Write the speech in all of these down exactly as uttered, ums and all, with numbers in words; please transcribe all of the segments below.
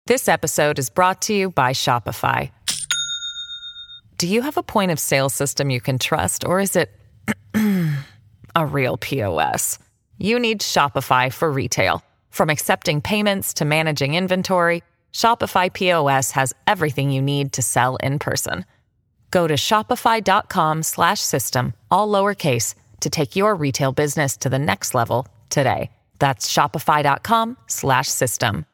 This episode is brought to you by Shopify. Do you have a point of sale system you can trust, or is it a real P O S? You need Shopify for retail. From accepting payments to managing inventory, Shopify P O S has everything you need to sell in person. Go to shopify.com slash system, all lowercase, to take your retail business to the next level today. That's shopify.com slash system.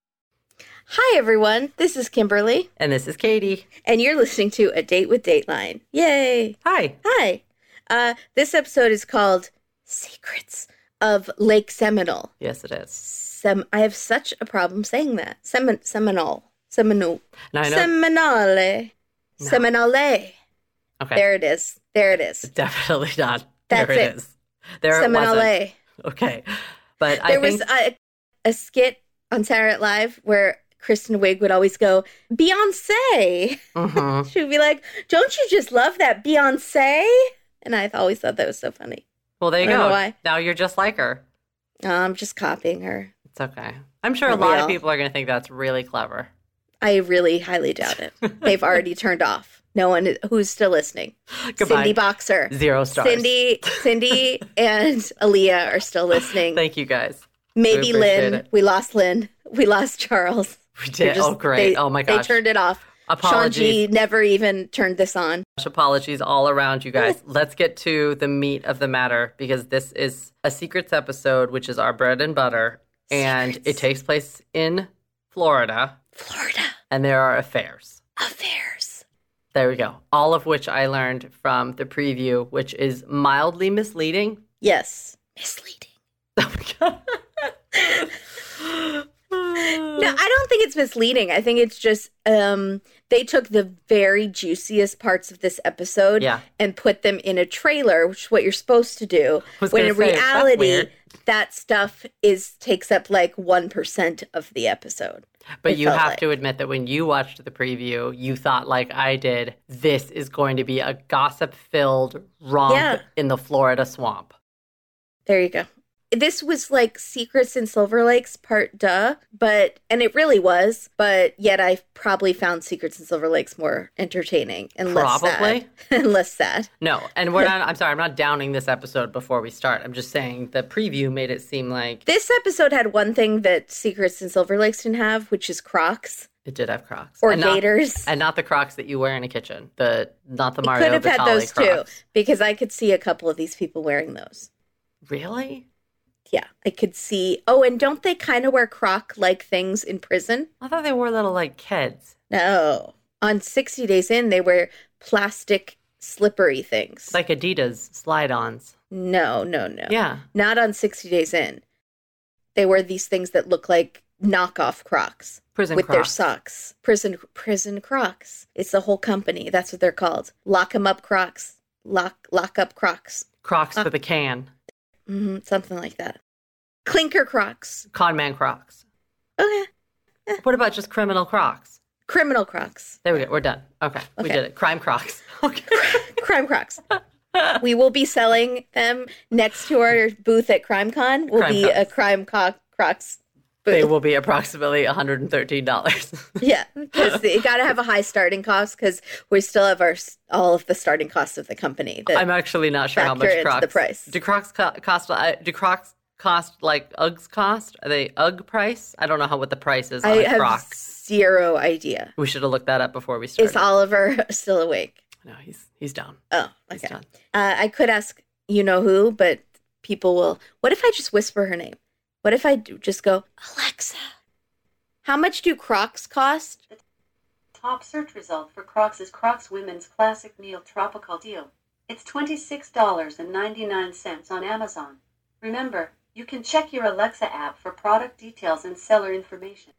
Hi, everyone. This is Kimberly. And this is Katie. And you're listening to A Date with Dateline. Yay. Hi. Hi. Uh, this episode is called Secrets of Lake Seminole. Yes, it is. Sem- I have such a problem saying that. Semin- Seminole. Seminole. No, I know. Seminole. No. Seminole. Okay. There it is. There it is. Definitely not. That's there it, it. is. There Seminole. it wasn't. Okay. But there I think... was a, a skit on Saturday Night Live where Kristen Wiig would always go, Beyonce. Mm-hmm. She would be like, don't you just love that Beyonce? And I always thought that was so funny. Well, there you I don't go. know why. Now you're just like her. No, I'm just copying her. It's okay. I'm sure Aren't a lot we of all? people are going to think that's really clever. I really highly doubt it. They've already turned off. No one who's still listening. Goodbye. Cindy Boxer. Zero stars. Cindy, Cindy and Aaliyah are still listening. Thank you, guys. Maybe We appreciate Lynn. it. We lost Lynn. We lost Charles. We They're did. just- Oh, great. They, oh, my They gosh. turned it off. Apologies. Shanji never even turned this on. Apologies all around, you guys. Let's get to the meat of the matter, because this is a Secrets episode, which is our bread and butter. And Secrets. it takes place in Florida. Florida. And there are affairs. Affairs. There we go. All of which I learned from the preview, which is mildly misleading. Yes. Misleading. Oh my God. No, I don't think it's misleading. I think it's just um, they took the very juiciest parts of this episode Yeah. and put them in a trailer, which is what you're supposed to do. Was When gonna in say, that's reality, weird. that stuff is takes up like one percent of the episode. But It you felt have like. to admit that when you watched the preview, you thought, like I did, this is going to be a gossip-filled romp Yeah. in the Florida swamp. There you go. This was like Secrets in Silver Lakes part duh, but, and it really was, but yet I probably found Secrets in Silver Lakes more entertaining and less Probably. sad. and less sad. No, and we're not, I'm sorry, I'm not downing this episode before we start. I'm just saying the preview made it seem like This episode had one thing that Secrets in Silver Lakes didn't have, which is Crocs it did have Crocs. or and not- Gators. and not the Crocs that you wear in a kitchen. The Not the It Mario could have had Batali those Crocs. too, because I could see a couple of these people wearing those. Really? Yeah, I could see. Oh, and don't they kind of wear Croc-like things in prison? I thought they wore little, like, kids. No. On sixty Days In, they wear plastic slippery things. Like Adidas slide-ons. No, no, no. Yeah. Not on sixty Days In. They wear these things that look like knockoff Crocs. Prison with their Crocs. socks. Prison prison Crocs. It's the whole company. That's what they're called. Lock 'em up Crocs. Lock lock up Crocs. Crocs Uh, with a can. hmm something like that. Clinker Crocs. Conman Crocs. Okay. What about just criminal Crocs? Criminal Crocs. There we go. We're done. Okay. We Okay. did it. Crime Crocs. Okay. Crime Crocs. We will be selling them next to our booth at CrimeCon. Will Crime be Crocs. a Crime Co- Crocs booth. They will be approximately one hundred thirteen dollars. Yeah, because you got to have a high starting cost because we still have our all of the starting costs of the company. That I'm actually not sure how factor much into Crocs. the price. Do Crocs co- cost? Uh, do Crocs cost like Uggs cost? Are they Ugg price? I don't know how what the price is on I a have Croc. zero idea. We should have looked that up before we started. Is Oliver still awake? No, he's he's down. Oh, He's okay. done. Uh, I could ask you know who, but people will. What if I just whisper her name? What if I do just go, Alexa? How much do Crocs cost? Top search result for Crocs is Crocs Women's Classic Meal Tropical Deal. It's twenty-six dollars and ninety-nine cents on Amazon. Remember, you can check your Alexa app for product details and seller information.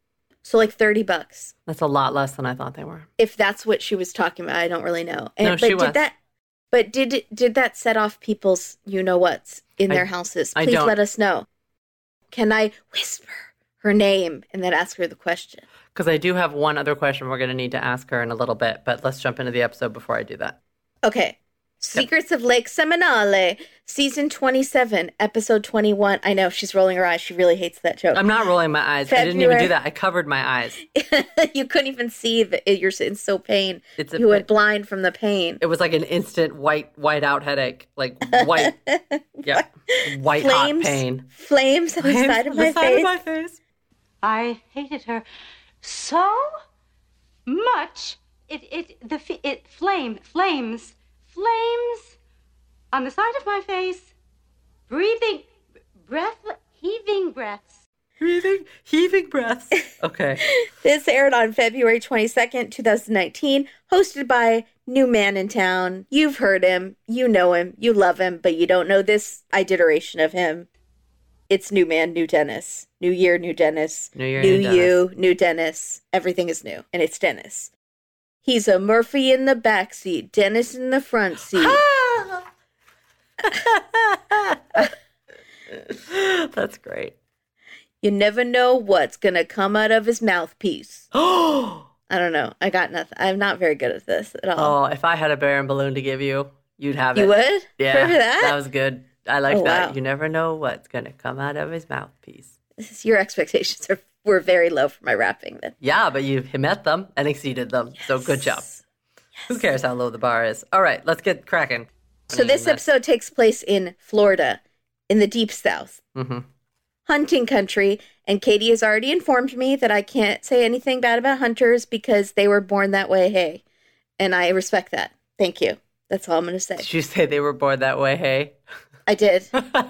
So like thirty bucks. That's a lot less than I thought they were. If that's what she was talking about, I don't really know. And, No, but she did was. that but did it, did that set off people's you know what's in I- their houses? I Please don't- let us know. Can I whisper her name and then ask her the question? Because I do have one other question we're going to need to ask her in a little bit, but let's jump into the episode before I do that. Okay. Secrets of Lake Seminole, season twenty-seven, episode twenty-one. I know, she's rolling her eyes. She really hates that joke. I'm not rolling my eyes. February. I didn't even do that. I covered my eyes. You couldn't even see that you're in so pain. It's a, you went blind from the pain. It was like an instant white, white out headache. Like white, yeah, white flames, hot pain. Flames on the Flames side of on my the side face. Of my face. I hated her so much. It, it, the, it, flame, flames, flames on the side of my face, breathing, breath, heaving breaths. Heaving, heaving breaths. Okay. This aired on February twenty-second, twenty nineteen, hosted by New Man in Town. You've heard him, you know him, you love him, but you don't know this iteration of him. It's New Man, New Dennis. New year, new Dennis. New year, new, new you, Dennis. new Dennis. Everything is new, and it's Dennis. He's a Murphy in the back seat, Dennis in the front seat. That's great. You never know what's going to come out of his mouthpiece. Oh, I don't know. I got nothing. I'm not very good at this at all. oh! If I had a bear and balloon to give you, you'd have it. You would? Yeah, Remember that? That was good. I like Oh, that. wow. You never know what's gonna come out of his mouthpiece. Your expectations are were very low for my rapping then. Yeah, but you met them and exceeded them. So good job. Yes. Who cares how low the bar is? All right, let's get cracking. So this episode takes place in Florida, in the deep south. Mm-hmm. Hunting country, and Katie has already informed me that I can't say anything bad about hunters because they were born that way, hey. And I respect that. Thank you. That's all I'm going to say. Did you say they were born that way, hey? I did.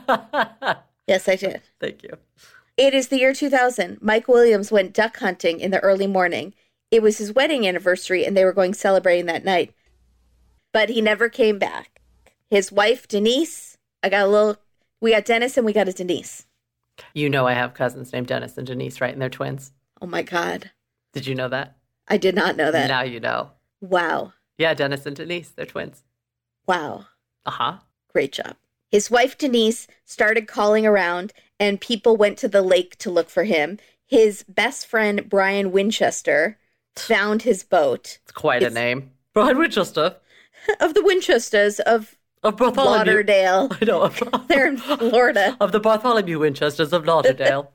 Yes, I did. Thank you. It is the year two thousand. Mike Williams went duck hunting in the early morning. It was his wedding anniversary, and they were going celebrating that night. But he never came back. His wife, Denise, I got a little, we got Dennis and we got a Denise. You know I have cousins named Dennis and Denise, right? And they're twins. Oh my God. Did you know that? I did not know that. Now you know. Wow. Yeah, Dennis and Denise, they're twins. Wow. Uh-huh. Great job. His wife, Denise, started calling around, and people went to the lake to look for him. His best friend, Brian Winchester, found his boat. It's quite It's- a name. Brian Winchester. Of the Winchesters of Of Bartholomew. Lauderdale. I know. They're in Florida. Of the Bartholomew Winchesters of Lauderdale.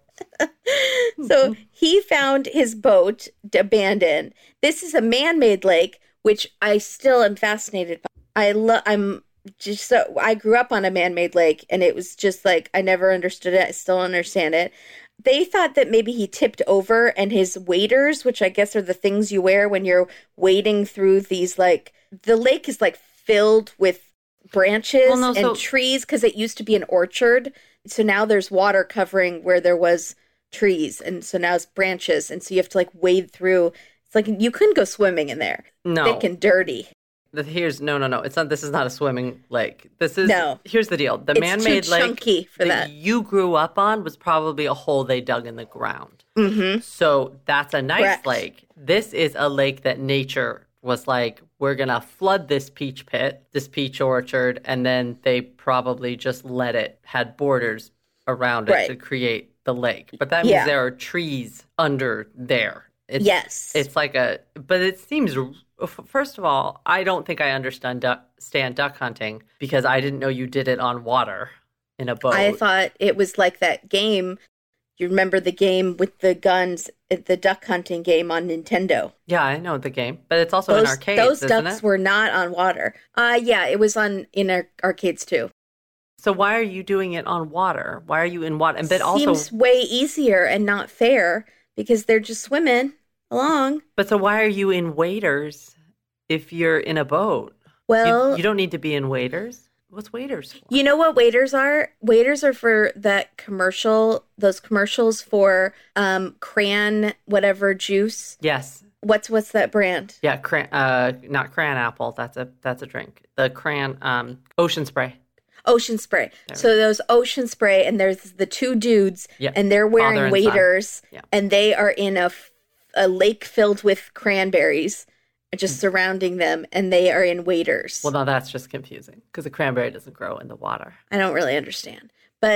So he found his boat abandoned. This is a man-made lake, which I still am fascinated by. I love. I'm just so. I grew up on a man-made lake, and it was just like I never understood it. I still don't understand it. They thought that maybe he tipped over, and his waders, which I guess are the things you wear when you're wading through these, like the lake is like filled with branches Well, no, and so- trees because it used to be an orchard. So now there's water covering where there was trees, and so now it's branches, and so you have to like wade through. It's like you couldn't go swimming in there. No. Thick and dirty. The- Here's no, no, no. It's not. This is not a swimming lake. This is. No. Here's the deal. The It's man-made too lake chunky for that. you grew up on was probably a hole they dug in the ground. Mm-hmm. So that's a nice Correct. lake. This is a lake that nature was like, we're gonna flood this peach pit, this peach orchard, and then they probably just let it had borders around it Right. to create the lake. But that means Yeah. there are trees under there. It's, Yes. It's like a, but it seems, first of all, I don't think I understand duck, stand duck hunting because I didn't know you did it on water in a boat. I thought it was like that game. You remember the game with the guns, the duck hunting game on Nintendo? Yeah, I know the game, but it's also Those, in arcades, those isn't ducks it? were not on water. Uh yeah, it was on in our arcades too. So why are you doing it on water? Why are you in water? And but also, Seems way easier and not fair because they're just swimming along. but so why are you in waders if you're in a boat? Well, you, you don't need to be in waders. What's waders for? you know what waders are? Waders are for that commercial, those commercials for um cran whatever juice. Yes, What's what's that brand? yeah, cran, uh, not cran apple. That's a that's a drink. The cran, um, ocean spray. Ocean Spray. So those Ocean Spray, and there's the two dudes, Yeah. and they're wearing Father and son. waders, Yeah. and they are in a, f- a lake filled with cranberries, just surrounding them, and they are in waders. Well, now that's just confusing because the cranberry doesn't grow in the water. I don't really understand. But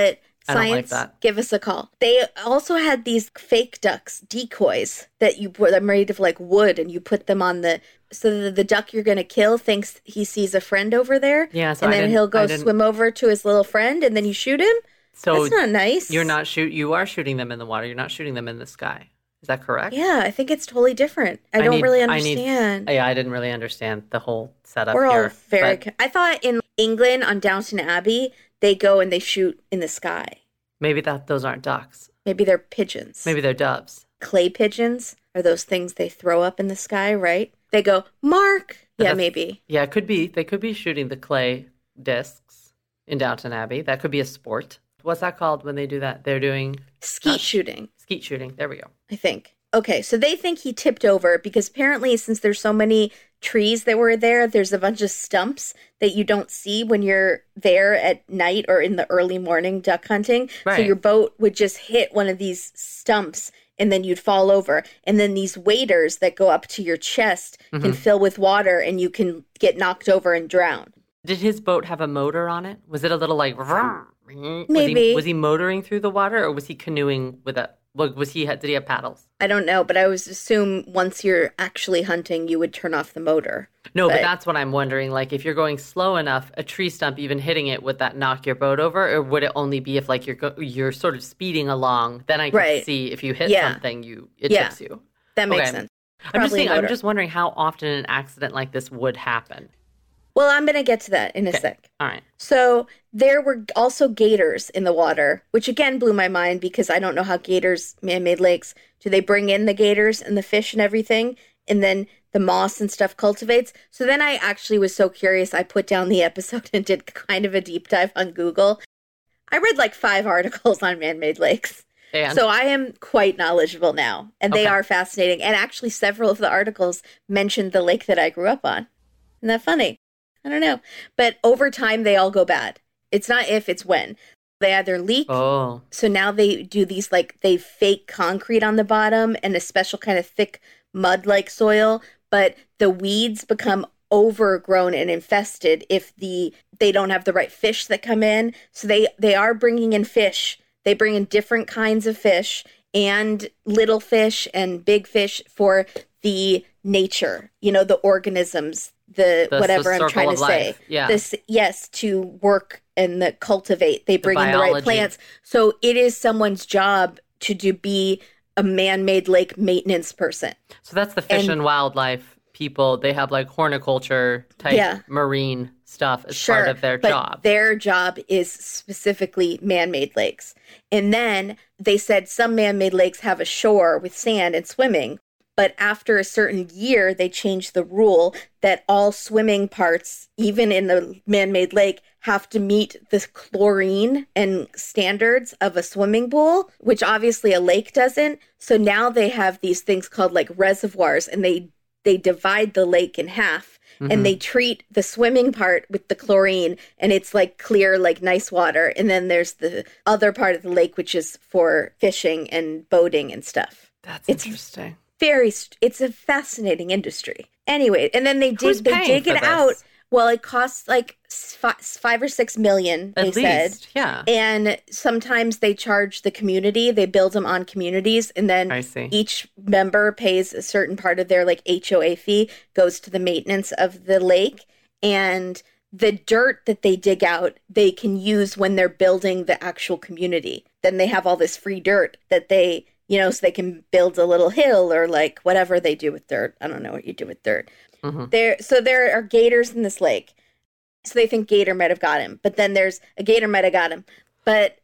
I don't like Science, that. give us a call. They also had these fake ducks, decoys, that you put, that are made of like wood, and you put them on the, so that the duck you're going to kill thinks he sees a friend over there. Yeah, so and I then didn't- he'll I go didn't- swim over to his little friend, and then you shoot him. So That's not nice. You're not shoot. You are shooting them in the water. You're not shooting them in the sky. Is that correct? Yeah, I think it's totally different. I, don't need- really I need- understand. yeah, I didn't really understand the whole setup We're here. all very. but I thought in England on Downton Abbey, they go and they shoot in the sky. maybe that those aren't ducks. Maybe they're pigeons. Maybe they're doves. Clay pigeons are those things they throw up in the sky, right? They go, Mark. Yeah, That's- maybe. Yeah, it could be. They could be shooting the clay discs in Downton Abbey. That could be a sport. What's that called when they do that? They're doing Skeet uh, shooting, skeet shooting. There we go. I think. Okay, so they think he tipped over because apparently, since there's so many trees that were there, there's a bunch of stumps that you don't see when you're there at night or in the early morning duck hunting. So Right. your boat would just hit one of these stumps and then you'd fall over. And then these waders that go up to your chest Mm-hmm. can fill with water and you can get knocked over and drown. Did his boat have a motor on it? Was it a little like vroom? Was Maybe. he, was he motoring through the water, or was he canoeing with a? Like, was he? Did he have paddles? I don't know, but I always assume once you're actually hunting, you would turn off the motor. No, but But- that's what I'm wondering. Like, if you're going slow enough, a tree stump even hitting it, would that knock your boat over, or would it only be if like you're go- you're sort of speeding along? Then I can Right. see if you hit Yeah. something, you it Yeah. tips you. That makes Okay. sense. I'm just Probably thinking, I'm motor. just wondering how often an accident like this would happen. Well, I'm going to get to that in a Okay. sec. All right. So there were also gators in the water, which again blew my mind because I don't know how gators, man-made lakes, do they bring in the gators and the fish and everything, and then the moss and stuff cultivates? So then I actually was so curious, I put down the episode and did kind of a deep dive on Google. I read like five articles on man-made lakes. And So I am quite knowledgeable now, and they Okay. are fascinating. And actually, several of the articles mentioned the lake that I grew up on. Isn't that funny? I don't know. But over time, they all go bad. It's not if, it's when. They either leak. oh, So now they do these, like, they fake concrete on the bottom and a special kind of thick mud-like soil. But the weeds become overgrown and infested if the they don't have the right fish that come in. So they, they are bringing in fish. They bring in different kinds of fish and little fish and big fish for the nature, you know, the organisms, the, The- whatever the I'm circle trying to of say. life. Yeah. This, yes, to work and the cultivate. They bring in the right biology. plants. So it is someone's job to do be a man-made lake maintenance person. so that's the fish and, and- wildlife people. They have like horticulture type Yeah. marine stuff as Sure, part of their but job. Their job is specifically man-made lakes. And then they said some man-made lakes have a shore with sand and swimming, but after a certain year, they changed the rule that all swimming parts, even in the man-made lake, have to meet the chlorine and standards of a swimming pool, which obviously a lake doesn't. So now they have these things called like reservoirs, and they they divide the lake in half. And they treat the swimming part with the chlorine, and it's like clear, like nice water. And then there's the other part of the lake, which is for fishing and boating and stuff. That's it's- interesting. Very, st- it's a fascinating industry. Anyway, and then they Who's dig, they paying dig for it this? out. Well, it costs like fi- five or six million. They At said. least, yeah. And sometimes they charge the community. They build them on communities, and then I see. each member pays a certain part of their like H O A fee goes to the maintenance of the lake. And the dirt that they dig out, they can use when they're building the actual community. Then they have all this free dirt that they, you know, so they can build a little hill or like whatever they do with dirt. I don't know what you do with dirt. Mhm. There, so there are gators in this lake. So they think gator might have got him, but then there's a gator might have got him. But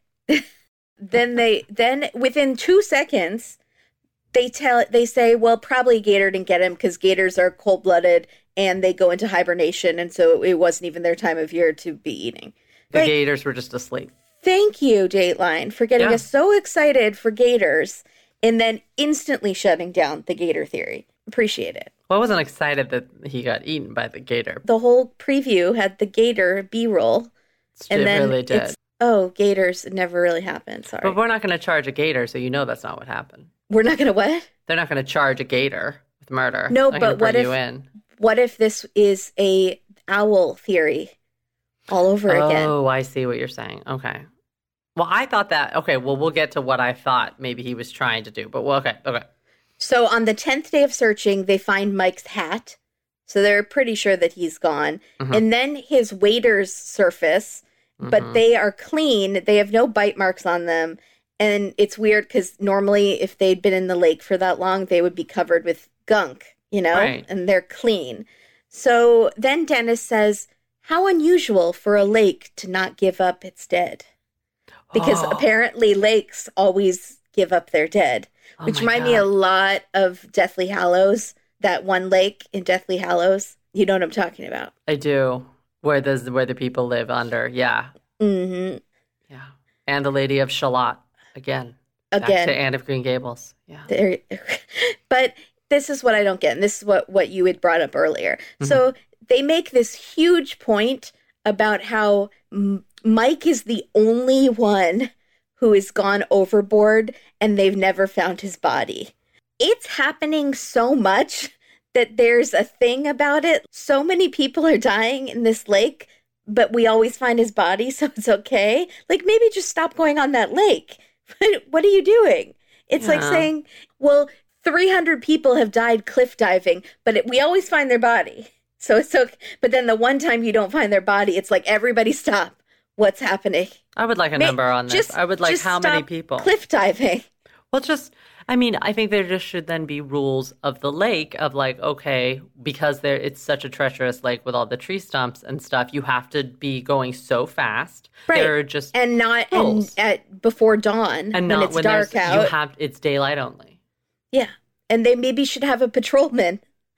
then they, then within two seconds, they tell, they say, well, probably gator didn't get him because gators are cold blooded and they go into hibernation, and so it wasn't even their time of year to be eating. The Like, gators were just asleep. thank you, Dateline, for getting Yeah. us so excited for gators and then instantly shutting down the gator theory. Appreciate it. Well, I wasn't excited that he got eaten by the gator. The whole preview had the gator B-roll, and it then really did. it's, oh, gators, it never really happened. Sorry. But we're not going to charge a gator, so you know that's not what happened. We're not going to what? They're not going to charge a gator with murder. No, They're gonna but what bring if- you in. What if this is a owl theory all over again? Oh, I see what you're saying. Okay. Well, I thought that, okay, well, we'll get to what I thought maybe he was trying to do. But, well, okay, okay. So on the tenth day of searching, they find Mike's hat. So they're pretty sure that he's gone. Mm-hmm. And then his waders surface, mm-hmm. but they are clean. They have no bite marks on them. And it's weird because normally if they'd been in the lake for that long, they would be covered with gunk, you know, right. and they're clean. So then Dennis says, how unusual for a lake to not give up its dead. Because oh. apparently lakes always give up their dead, oh which remind me a lot of Deathly Hallows. That one lake in Deathly Hallows. You know what I'm talking about. I do. Where the, where the people live under. Yeah. Mm-hmm. Yeah. And the Lady of Shalott. Again. Again. Back to Anne of Green Gables. Yeah. There, but this is what I don't get. And this is what, what you had brought up earlier. Mm-hmm. So they make this huge point about how M- Mike is the only one who has gone overboard and they've never found his body. It's happening so much that there's a thing about it. So many people are dying in this lake, but we always find his body, so it's okay. Like, maybe just stop going on that lake. What are you doing? It's yeah. like saying, well, three hundred people have died cliff diving, but it, we always find their body. So it's okay. But then the one time you don't find their body, it's like, everybody stop. What's happening? I would like a May- number on this. just, I would like how many people. Cliff diving. Well, just, I mean, I think there just should then be rules of the lake of like, okay, because there it's such a treacherous lake with all the tree stumps and stuff, you have to be going so fast. Right. There are just and not and at before dawn and when not it's when dark out. You have it's daylight only. Yeah, and they maybe should have a patrolman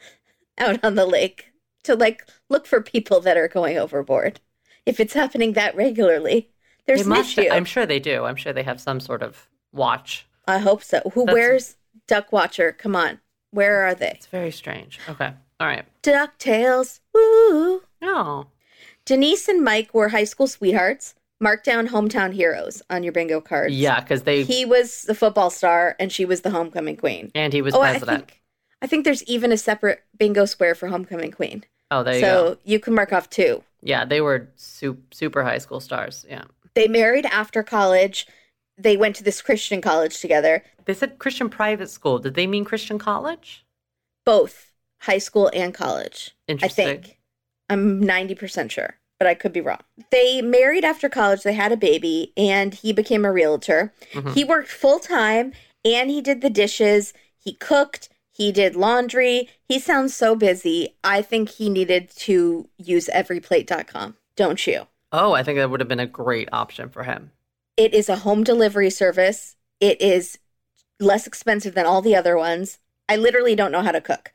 out on the lake to like look for people that are going overboard. If it's happening that regularly, there's they an must, issue. I'm sure they do. I'm sure they have some sort of watch. I hope so. Who That's, wears Duck Watcher? Come on. Where are they? It's very strange. Okay. All right. DuckTales. Woo. No. Denise and Mike were high school sweethearts. Mark down hometown heroes on your bingo cards. Yeah, because they... He was the football star, and she was the homecoming queen. And he was oh, president. I think, I think there's even a separate bingo square for homecoming queen. Oh, there you so go. So you can mark off two. Yeah, they were su- super high school stars. Yeah. They married after college. They went to this Christian college together. They said Christian private school. Did they mean Christian college? Both high school and college. Interesting. I think. I'm ninety percent sure, but I could be wrong. They married after college. They had a baby, and he became a realtor. Mm-hmm. He worked full time, and he did the dishes. He cooked. He did laundry. He sounds so busy. I think he needed to use every plate dot com. Don't you? Oh, I think that would have been a great option for him. It is a home delivery service. It is less expensive than all the other ones. I literally don't know how to cook.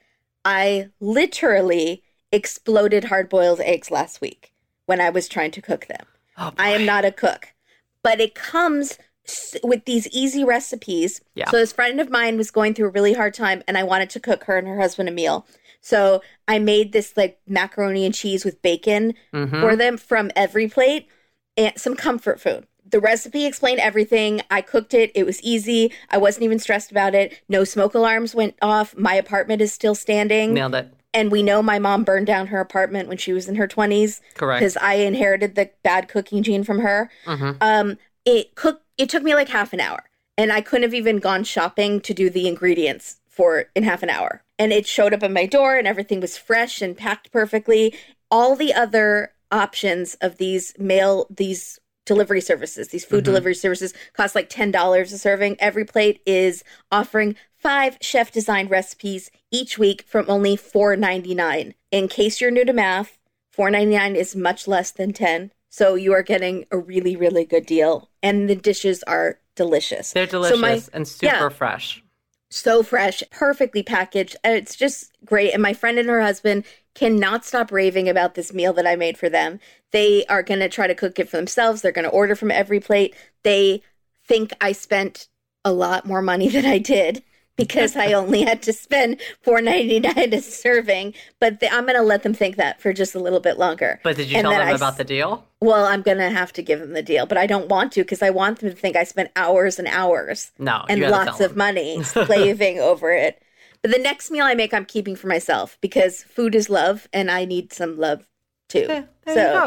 I literally exploded hard-boiled eggs last week when I was trying to cook them. Oh, I am not a cook. But it comes with these easy recipes. Yeah. So this friend of mine was going through a really hard time, and I wanted to cook her and her husband a meal. So I made this like macaroni and cheese with bacon mm-hmm. for them from Every Plate and some comfort food. The recipe explained everything. I cooked it. It was easy. I wasn't even stressed about it. No smoke alarms went off. My apartment is still standing. Nailed it. And we know my mom burned down her apartment when she was in her twenties. Correct. Because I inherited the bad cooking gene from her. Mm-hmm. Um, it cooked. It took me like half an hour. And I couldn't have even gone shopping to do the ingredients for in half an hour. And it showed up at my door and everything was fresh and packed perfectly. All the other options of these mail, these delivery services, these food mm-hmm. delivery services cost like ten dollars a serving. Every Plate is offering five chef-designed recipes each week from only four ninety-nine. In case you're new to math, four ninety-nine is much less than ten. So you are getting a really, really good deal. And the dishes are delicious. They're delicious so my, and super yeah, fresh. So fresh, perfectly packaged. It's just great. And my friend and her husband cannot stop raving about this meal that I made for them. They are going to try to cook it for themselves. They're going to order from Every Plate. They think I spent a lot more money than I did because I only had to spend four ninety-nine a serving. But the, I'm going to let them think that for just a little bit longer. But did you and tell them I, about the deal? Well, I'm going to have to give them the deal, but I don't want to because I want them to think I spent hours and hours no, and lots of money slaving over it. But the next meal I make, I'm keeping for myself because food is love and I need some love too. Yeah, there so you go.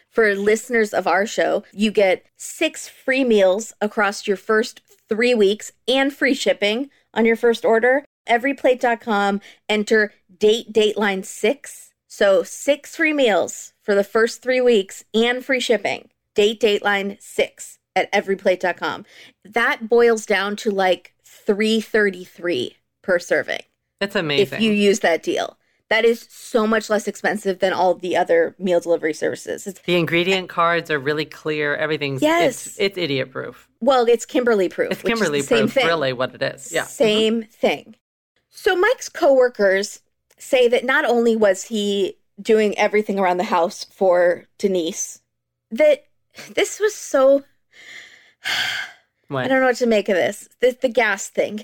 for listeners of our show, you get six free meals across your first three weeks and free shipping on your first order. every plate dot com, enter date Dateline six. So six free meals for the first three weeks and free shipping. Date Dateline six at every plate dot com. That boils down to like three thirty-three per serving. That's amazing. If you use that deal. That is so much less expensive than all the other meal delivery services. It's, the ingredient cards are really clear. Everything's yes. it's, it's idiot proof. Well, it's Kimberly proof. It's Kimberly proof, really what it is. Yeah. Same mm-hmm. thing. So Mike's coworkers say that not only was he doing everything around the house for Denise, that this was so... What? I don't know what to make of this. The, the gas thing.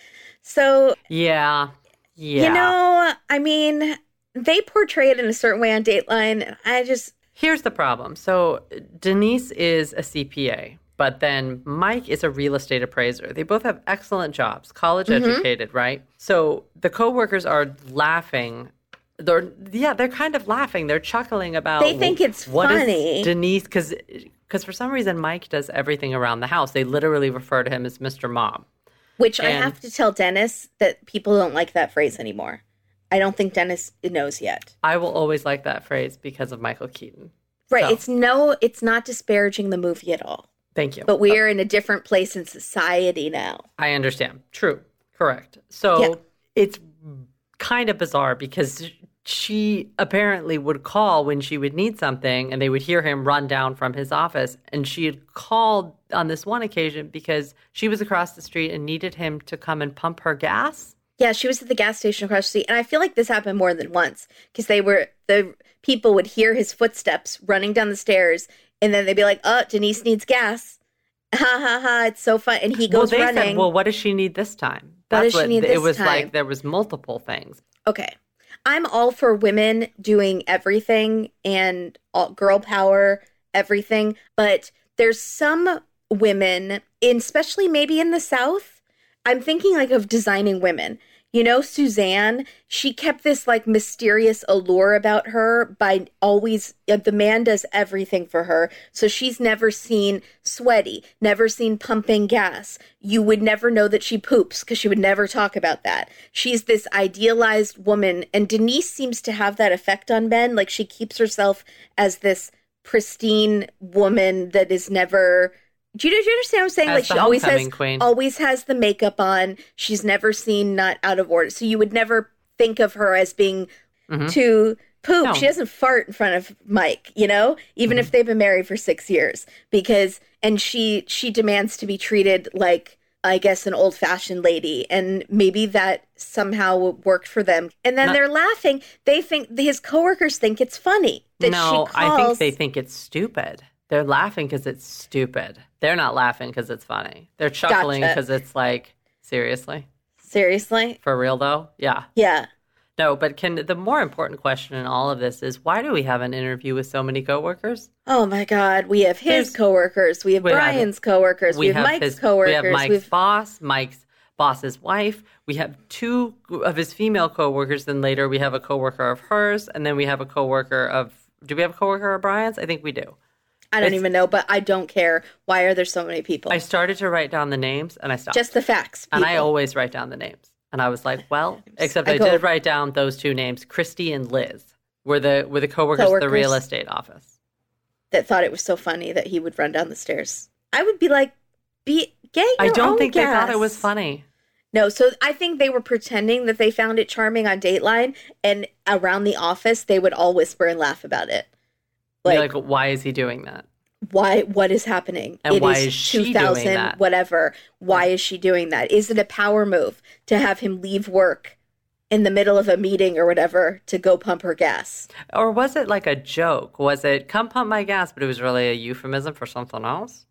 So... Yeah. Yeah. You know, I mean, they portray it in a certain way on Dateline, and I just... Here's the problem. So Denise is a C P A, but then Mike is a real estate appraiser. They both have excellent jobs, college mm-hmm. educated, right? So the coworkers are laughing. They're yeah, they're kind of laughing. They're chuckling about... They think it's what funny. Is Denise, because because for some reason Mike does everything around the house. They literally refer to him as Mister Mom. Which and, I have to tell Dennis that people don't like that phrase anymore. I don't think Dennis knows yet. I will always like that phrase because of Michael Keaton. Right. So. It's no, it's not disparaging the movie at all. Thank you. But we are in a different place in society now. I understand. True. Correct. So yeah. It's kind of bizarre because she apparently would call when she would need something and they would hear him run down from his office. And she had called on this one occasion because she was across the street and needed him to come and pump her gas. Yeah, she was at the gas station across the street. And I feel like this happened more than once because they were, the people would hear his footsteps running down the stairs and then they'd be like, oh, Denise needs gas. Ha ha ha, it's so fun. And he goes well, they running. Said, well, what does she need this time? That's what does she what, need this It was time? like there was multiple things. Okay. I'm all for women doing everything and all, girl power, everything. But there's some women, especially maybe in the South, I'm thinking like of designing women. You know, Suzanne, she kept this like mysterious allure about her by always, the man does everything for her. So she's never seen sweaty, never seen pumping gas. You would never know that she poops because she would never talk about that. She's this idealized woman. And Denise seems to have that effect on men. Like she keeps herself as this pristine woman that is never... Do you, do you understand what I'm saying? As like she always has, queen. always has the makeup on. She's never seen not out of order. So you would never think of her as being mm-hmm. too poop. No. She doesn't fart in front of Mike, you know, even mm-hmm. if they've been married for six years. Because and she she demands to be treated like, I guess, an old fashioned lady. And maybe that somehow worked for them. And then not, they're laughing. They think his coworkers think it's funny that no, she calls. I think they think it's stupid. They're laughing because it's stupid. They're not laughing because it's funny. They're chuckling because gotcha. It's like, seriously? Seriously? For real, though? Yeah. Yeah. No, but can the more important question in all of this is why do we have an interview with so many coworkers? Oh, my God. We have his There's, coworkers. We have we Brian's have, coworkers. We, we have, have Mike's his, coworkers. We have Mike's We've... boss, Mike's boss's wife. We have two of his female coworkers. Then later we have a coworker of hers. And then we have a coworker of, do we have a coworker of Brian's? I think we do. I don't it's, even know, but I don't care. Why are there so many people? I started to write down the names, and I stopped. Just the facts, people. And I always write down the names. And I was like, well, except I, I did write down those two names, Christy and Liz, were the were the coworkers, coworkers of the real estate office. That thought it was so funny that he would run down the stairs. I would be like, be get your I don't own think gas. They thought it was funny. No, so I think they were pretending that they found it charming on Dateline, and around the office, they would all whisper and laugh about it. Like, like why is he doing that? Why? What is happening? And it why is, is she two thousand, doing that? Whatever. Why is she doing that? Is it a power move to have him leave work in the middle of a meeting or whatever to go pump her gas? Or was it like a joke? Was it, come pump my gas, but it was really a euphemism for something else?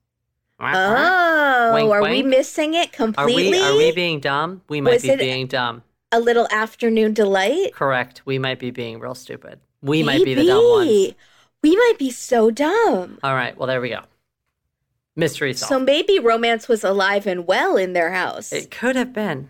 Oh, wink, are wink. we missing it completely? Are we, are we being dumb? We might was be being dumb. A little afternoon delight? Correct. We might be being real stupid. We Maybe. might be the dumb ones. We might be so dumb. All right. Well, there we go. Mystery solved. So maybe romance was alive and well in their house. It could have been.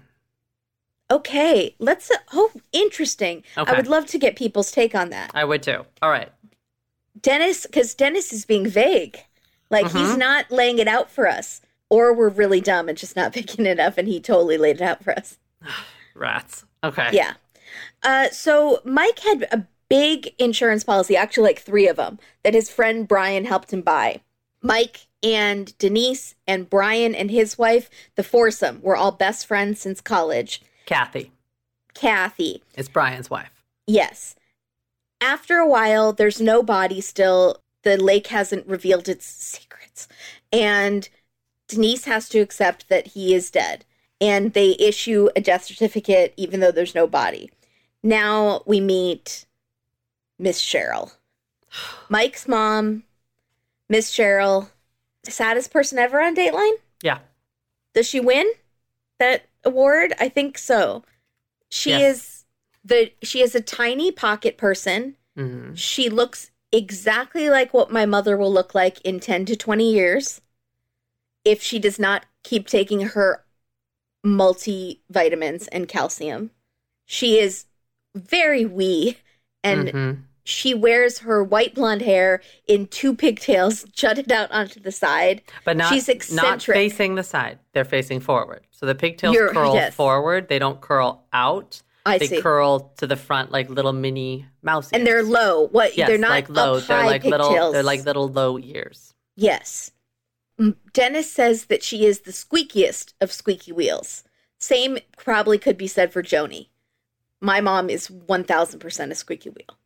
Okay. Let's. Uh, oh, interesting. Okay. I would love to get people's take on that. I would too. All right. Dennis, because Dennis is being vague. Like, mm-hmm. he's not laying it out for us. Or we're really dumb and just not picking it up, and he totally laid it out for us. Rats. Okay. Yeah. Uh, so Mike had a big insurance policy, actually like three of them, that his friend Brian helped him buy. Mike and Denise and Brian and his wife, the foursome, were all best friends since college. Kathy. Kathy. It's Brian's wife. Yes. After a while, there's no body still. The lake hasn't revealed its secrets. And Denise has to accept that he is dead. And they issue a death certificate even though there's no body. Now we meet Miss Cheryl. Mike's mom, Miss Cheryl, saddest person ever on Dateline? Yeah. Does she win that award? I think so. She yes. is the she is a tiny pocket person. Mm-hmm. She looks exactly like what my mother will look like in ten to twenty years if she does not keep taking her multivitamins and calcium. She is very wee, and mm-hmm. she wears her white blonde hair in two pigtails jutted out onto the side. But not, She's eccentric. Not facing the side. They're facing forward. So the pigtails You're, curl yes. forward. They don't curl out. I they see. curl to the front like little mini mouse ears. And they're low. What? Yes, they're not like low. Up they're high like pigtails. little. They're like little low ears. Yes. Dennis says that she is the squeakiest of squeaky wheels. Same probably could be said for Joni. My mom is one thousand percent a squeaky wheel.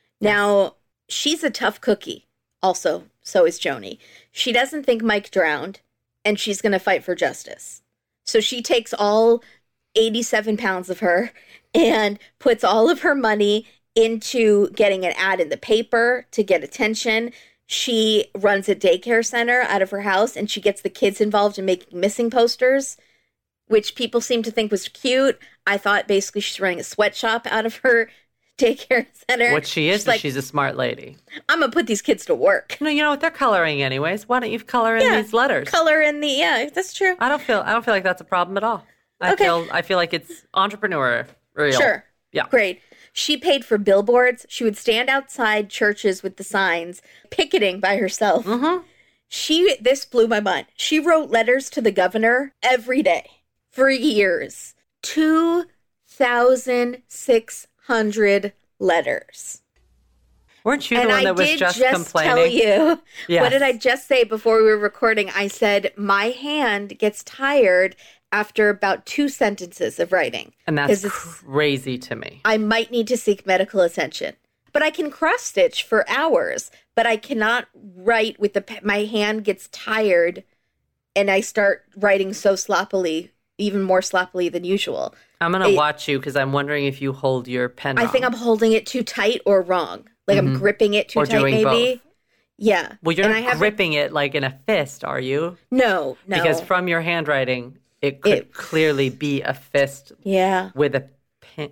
Now, she's a tough cookie. Also, so is Joni. She doesn't think Mike drowned, and she's going to fight for justice. So she takes all eighty-seven pounds of her and puts all of her money into getting an ad in the paper to get attention. She runs a daycare center out of her house, and she gets the kids involved in making missing posters, which people seem to think was cute. I thought basically she's running a sweatshop out of her daycare center. What she is, she's, like, she's a smart lady. I'm going to put these kids to work. No, you know what? They're coloring anyways. Why don't you color in yeah, these letters? Color in the, yeah, that's true. I don't feel I don't feel like that's a problem at all. I okay. feel I feel like it's entrepreneurial. Sure. Yeah. Great. She paid for billboards. She would stand outside churches with the signs, picketing by herself. Mm-hmm. She, this blew my mind. She wrote letters to the governor every day for years. two thousand six hundred letters. Weren't you the and one I that was did just, just complaining? Tell you, yes. What did I just say before we were recording? I said, my hand gets tired after about two sentences of writing. And that's crazy to me. I might need to seek medical attention. But I can cross stitch for hours, but I cannot write with the pe- my hand gets tired and I start writing so sloppily, even more sloppily than usual. I'm going to watch you because I'm wondering if you hold your pen I wrong. think I'm holding it too tight or wrong. Like mm-hmm. I'm gripping it too or tight doing maybe. Both. Yeah. Well, you're and not gripping it like in a fist, are you? No, no. Because from your handwriting, it could it, clearly be a fist yeah. with a pen.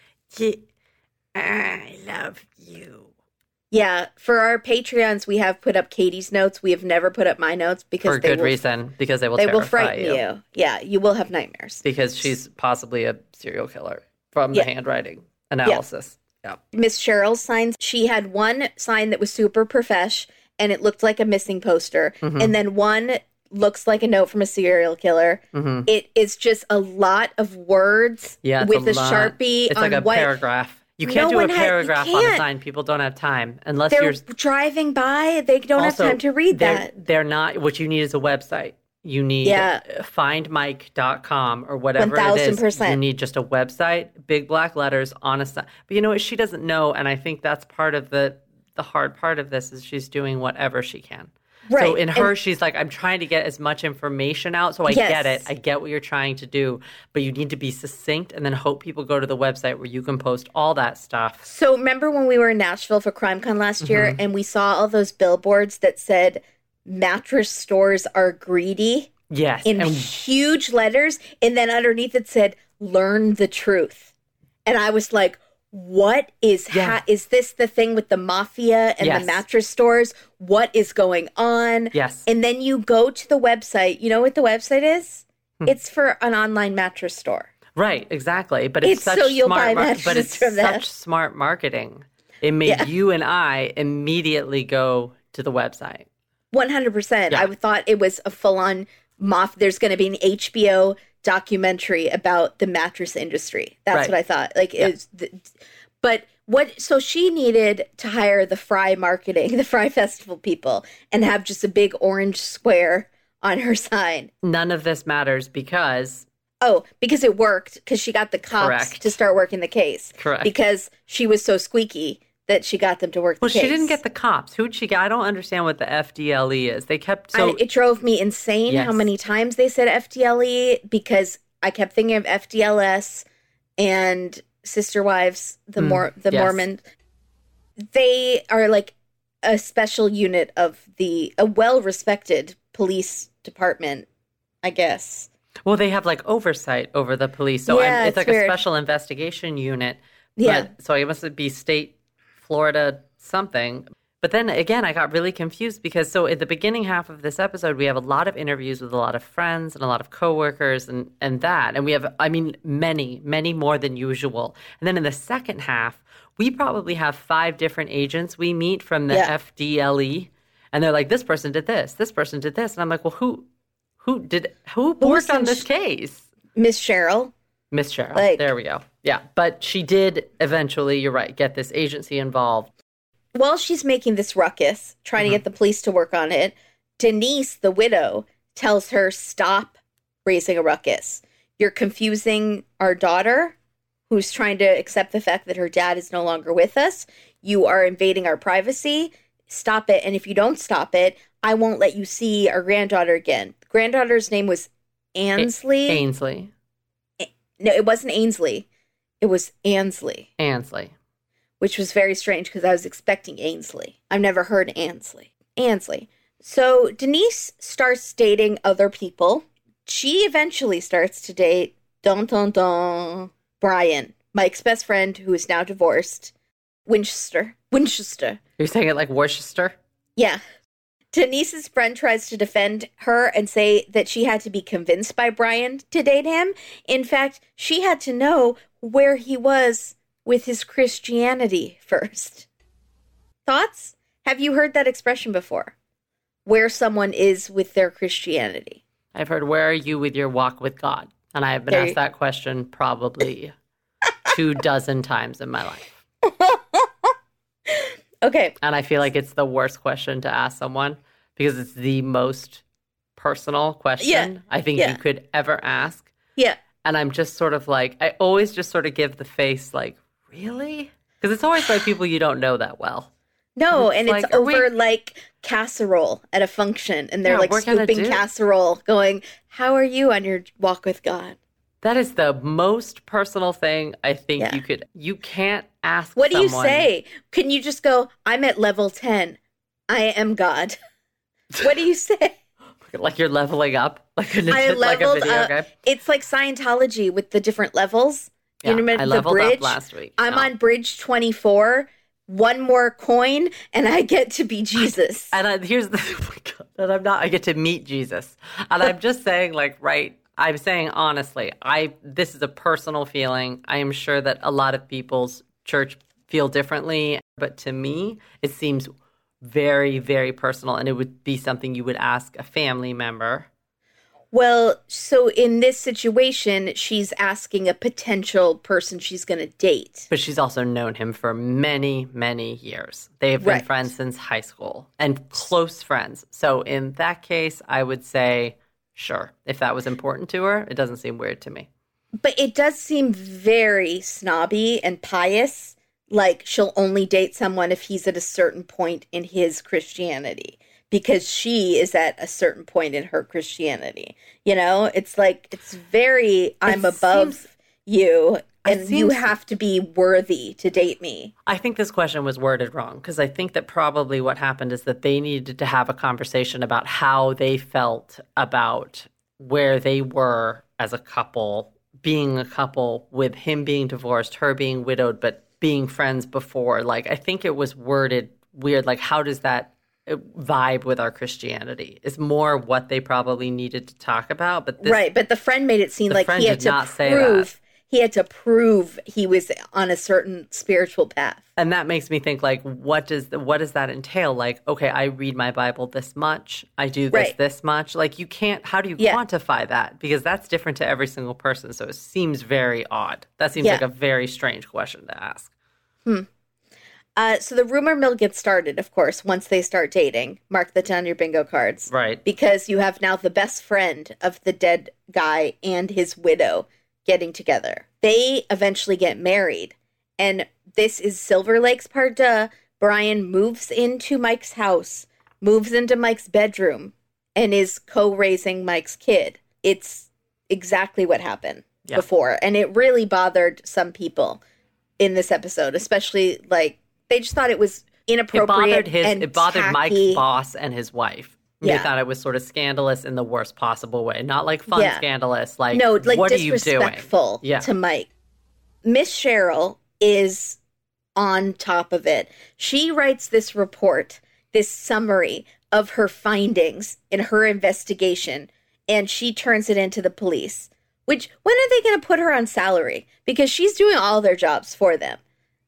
I love you. Yeah, for our Patreons, we have put up Katie's notes. We have never put up my notes because for they good will, reason. Because they will they terrify will frighten you. you. Yeah, you will have nightmares because she's possibly a serial killer from yeah. the handwriting analysis. Yeah. yeah. Miss Cheryl's signs. She had one sign that was super profesh, and it looked like a missing poster, mm-hmm. and then one looks like a note from a serial killer. Mm-hmm. It is just a lot of words yeah, with a, a Sharpie it's on like a what, paragraph. You can't no do a paragraph ha- on a sign. People don't have time unless they're you're driving by. They don't also, have time to read they're, that. They're not. What you need is a website. You need yeah. find mike dot com or whatever one thousand it is. percent. You need just a website, big black letters on a sign. But you know what? She doesn't know, and I think that's part of the the hard part of this is she's doing whatever she can. Right. So in her, and, she's like, I'm trying to get as much information out. So I yes. get it. I get what you're trying to do. But you need to be succinct and then hope people go to the website where you can post all that stuff. So remember when we were in Nashville for CrimeCon last year mm-hmm. and we saw all those billboards that said mattress stores are greedy? Yes. In and- huge letters. And then underneath it said, learn the truth. And I was like, what is yeah. ha- is this the thing with the mafia and yes. the mattress stores? What is going on? Yes. And then you go to the website. You know what the website is? Hmm. It's for an online mattress store. Right, exactly. But it's, it's such so you'll smart buy mar- mattresses but it's from such that. smart marketing. It made Yeah. you and I immediately go to the website. one hundred percent. Yeah. I thought it was a full-on moth. There's going to be an H B O documentary about the mattress industry. That's Right. what I thought. Like, Yeah. it's the, but what? So she needed to hire the Fry marketing, the Fry Festival people, and have just a big orange square on her sign. None of this matters because Oh, because it worked. Because she got the cops Correct. to start working the case. Correct. Because she was so squeaky that she got them to work well, the case. she didn't get the cops. Who'd she get? I don't understand what the F D L E is. They kept so I, it drove me insane Yes. how many times they said F D L E because I kept thinking of F D L S and Sister Wives, the Mm, Mor- the yes. Mormon. They are like a special unit of the a well-respected police department, I guess. well, they have like oversight over the police. So Yeah, I'm, it's it's like weird. a special investigation unit. Yeah. But, so it must be state, Florida, something. But then again, I got really confused because so at the beginning half of this episode, we have a lot of interviews with a lot of friends and a lot of coworkers and, and that. And we have, I mean, many, many more than usual. And then in the second half, we probably have five different agents we meet from the Yeah. F D L E. And they're like, this person did this, this person did this. And I'm like, well, who who did who Who was worked on in this sh- case? Miss Cheryl. Miss Cheryl. Like- there we go. Yeah. But she did eventually, you're right, get this agency involved. While she's making this ruckus, trying Mm-hmm. to get the police to work on it, Denise, the widow, tells her, stop raising a ruckus. You're confusing our daughter, who's trying to accept the fact that her dad is no longer with us. You are invading our privacy. Stop it. And if you don't stop it, I won't let you see our granddaughter again. The granddaughter's name was Ansley. Ainsley. No, it wasn't Ainsley. It was Ansley, Ansley. which was very strange because I was expecting Ainsley. I've never heard Ansley. Ansley. So Denise starts dating other people. She eventually starts to date dun dun dun Brian, Mike's best friend, who is now divorced. Winchester. Winchester. You're saying it like Worcester? Yeah. Denise's friend tries to defend her and say that she had to be convinced by Brian to date him. In fact, she had to know where he was with his Christianity first. Thoughts? Have you heard that expression before? Where someone is with their Christianity. I've heard, where are you with your walk with God? And I have been There asked you- that question probably two dozen times in my life. Okay. And I feel like it's the worst question to ask someone because it's the most personal question Yeah. I think Yeah. you could ever ask. Yeah. And I'm just sort of like, I always just sort of give the face like, really? Because it's always by people you don't know that well. No, It's and it's like, are we- over like casserole at a function, and they're Yeah, like we're gonna scooping do- casserole, going, "How are you on your walk with God?" That is the most personal thing I think Yeah. you could, you can't ask What do you someone- say? Can you just go, "I'm at level ten. I am God." What do you say? Like you're leveling up? Like, a, I like a leveled video up. game? It's like Scientology with the different levels. Yeah, you remember I the leveled bridge? up last week. I'm No. on bridge twenty-four. One more coin, and I get to be Jesus. And I, here's the, oh my God, and I'm not, I get to meet Jesus. And I'm just saying, like, right, I'm saying honestly, I, this is a personal feeling. I am sure that a lot of people's church feel differently, but to me, it seems very, very personal. And it would be something you would ask a family member. Well, so in this situation, she's asking a potential person she's going to date. But she's also known him for many, many years. They've been Right. friends since high school and close friends. So in that case, I would say, sure. If that was important to her, it doesn't seem weird to me. But it does seem very snobby and pious. Like she'll only date someone if he's at a certain point in his Christianity, because she is at a certain point in her Christianity. You know, it's like, it's very, I'm above seems- you, It and you seems- have to be worthy to date me. I think this question was worded wrong because I think that probably what happened is that they needed to have a conversation about how they felt about where they were as a couple, being a couple with him being divorced, her being widowed, but being friends before. Like, I think it was worded weird. Like, how does that vibe with our Christianity? Is more what they probably needed to talk about. But this, Right, but the friend made it seem The like friend he had did to not say prove, He had to prove he was on a certain spiritual path. And that makes me think, like, what does the, what does that entail? Like, okay, I read my Bible this much. I do this Right. this much. Like, you can't, how do you Yeah. quantify that? Because that's different to every single person. So it seems very odd. That seems Yeah. like a very strange question to ask. Uh, so the rumor mill gets started, of course, once they start dating. Mark that down on your bingo cards. Right. Because you have now the best friend of the dead guy and his widow getting together. They eventually get married. And this is Silver Lake's part. Duh. Brian moves into Mike's house, moves into Mike's bedroom, and is co-raising Mike's kid. It's exactly what happened Yeah. before. And it really bothered some people in this episode, especially, like, they just thought it was It inappropriate bothered his. and It bothered tacky. Mike's boss and his wife. They Yeah. thought it was sort of scandalous in the worst possible way, not like fun Yeah. scandalous. Like, No, like what are you doing? disrespectful Yeah. to Mike. Miss Cheryl is on top of it. She writes this report, this summary of her findings in her investigation, and she turns it into the police. Which, when are they going to put her on salary? Because she's doing all their jobs for them.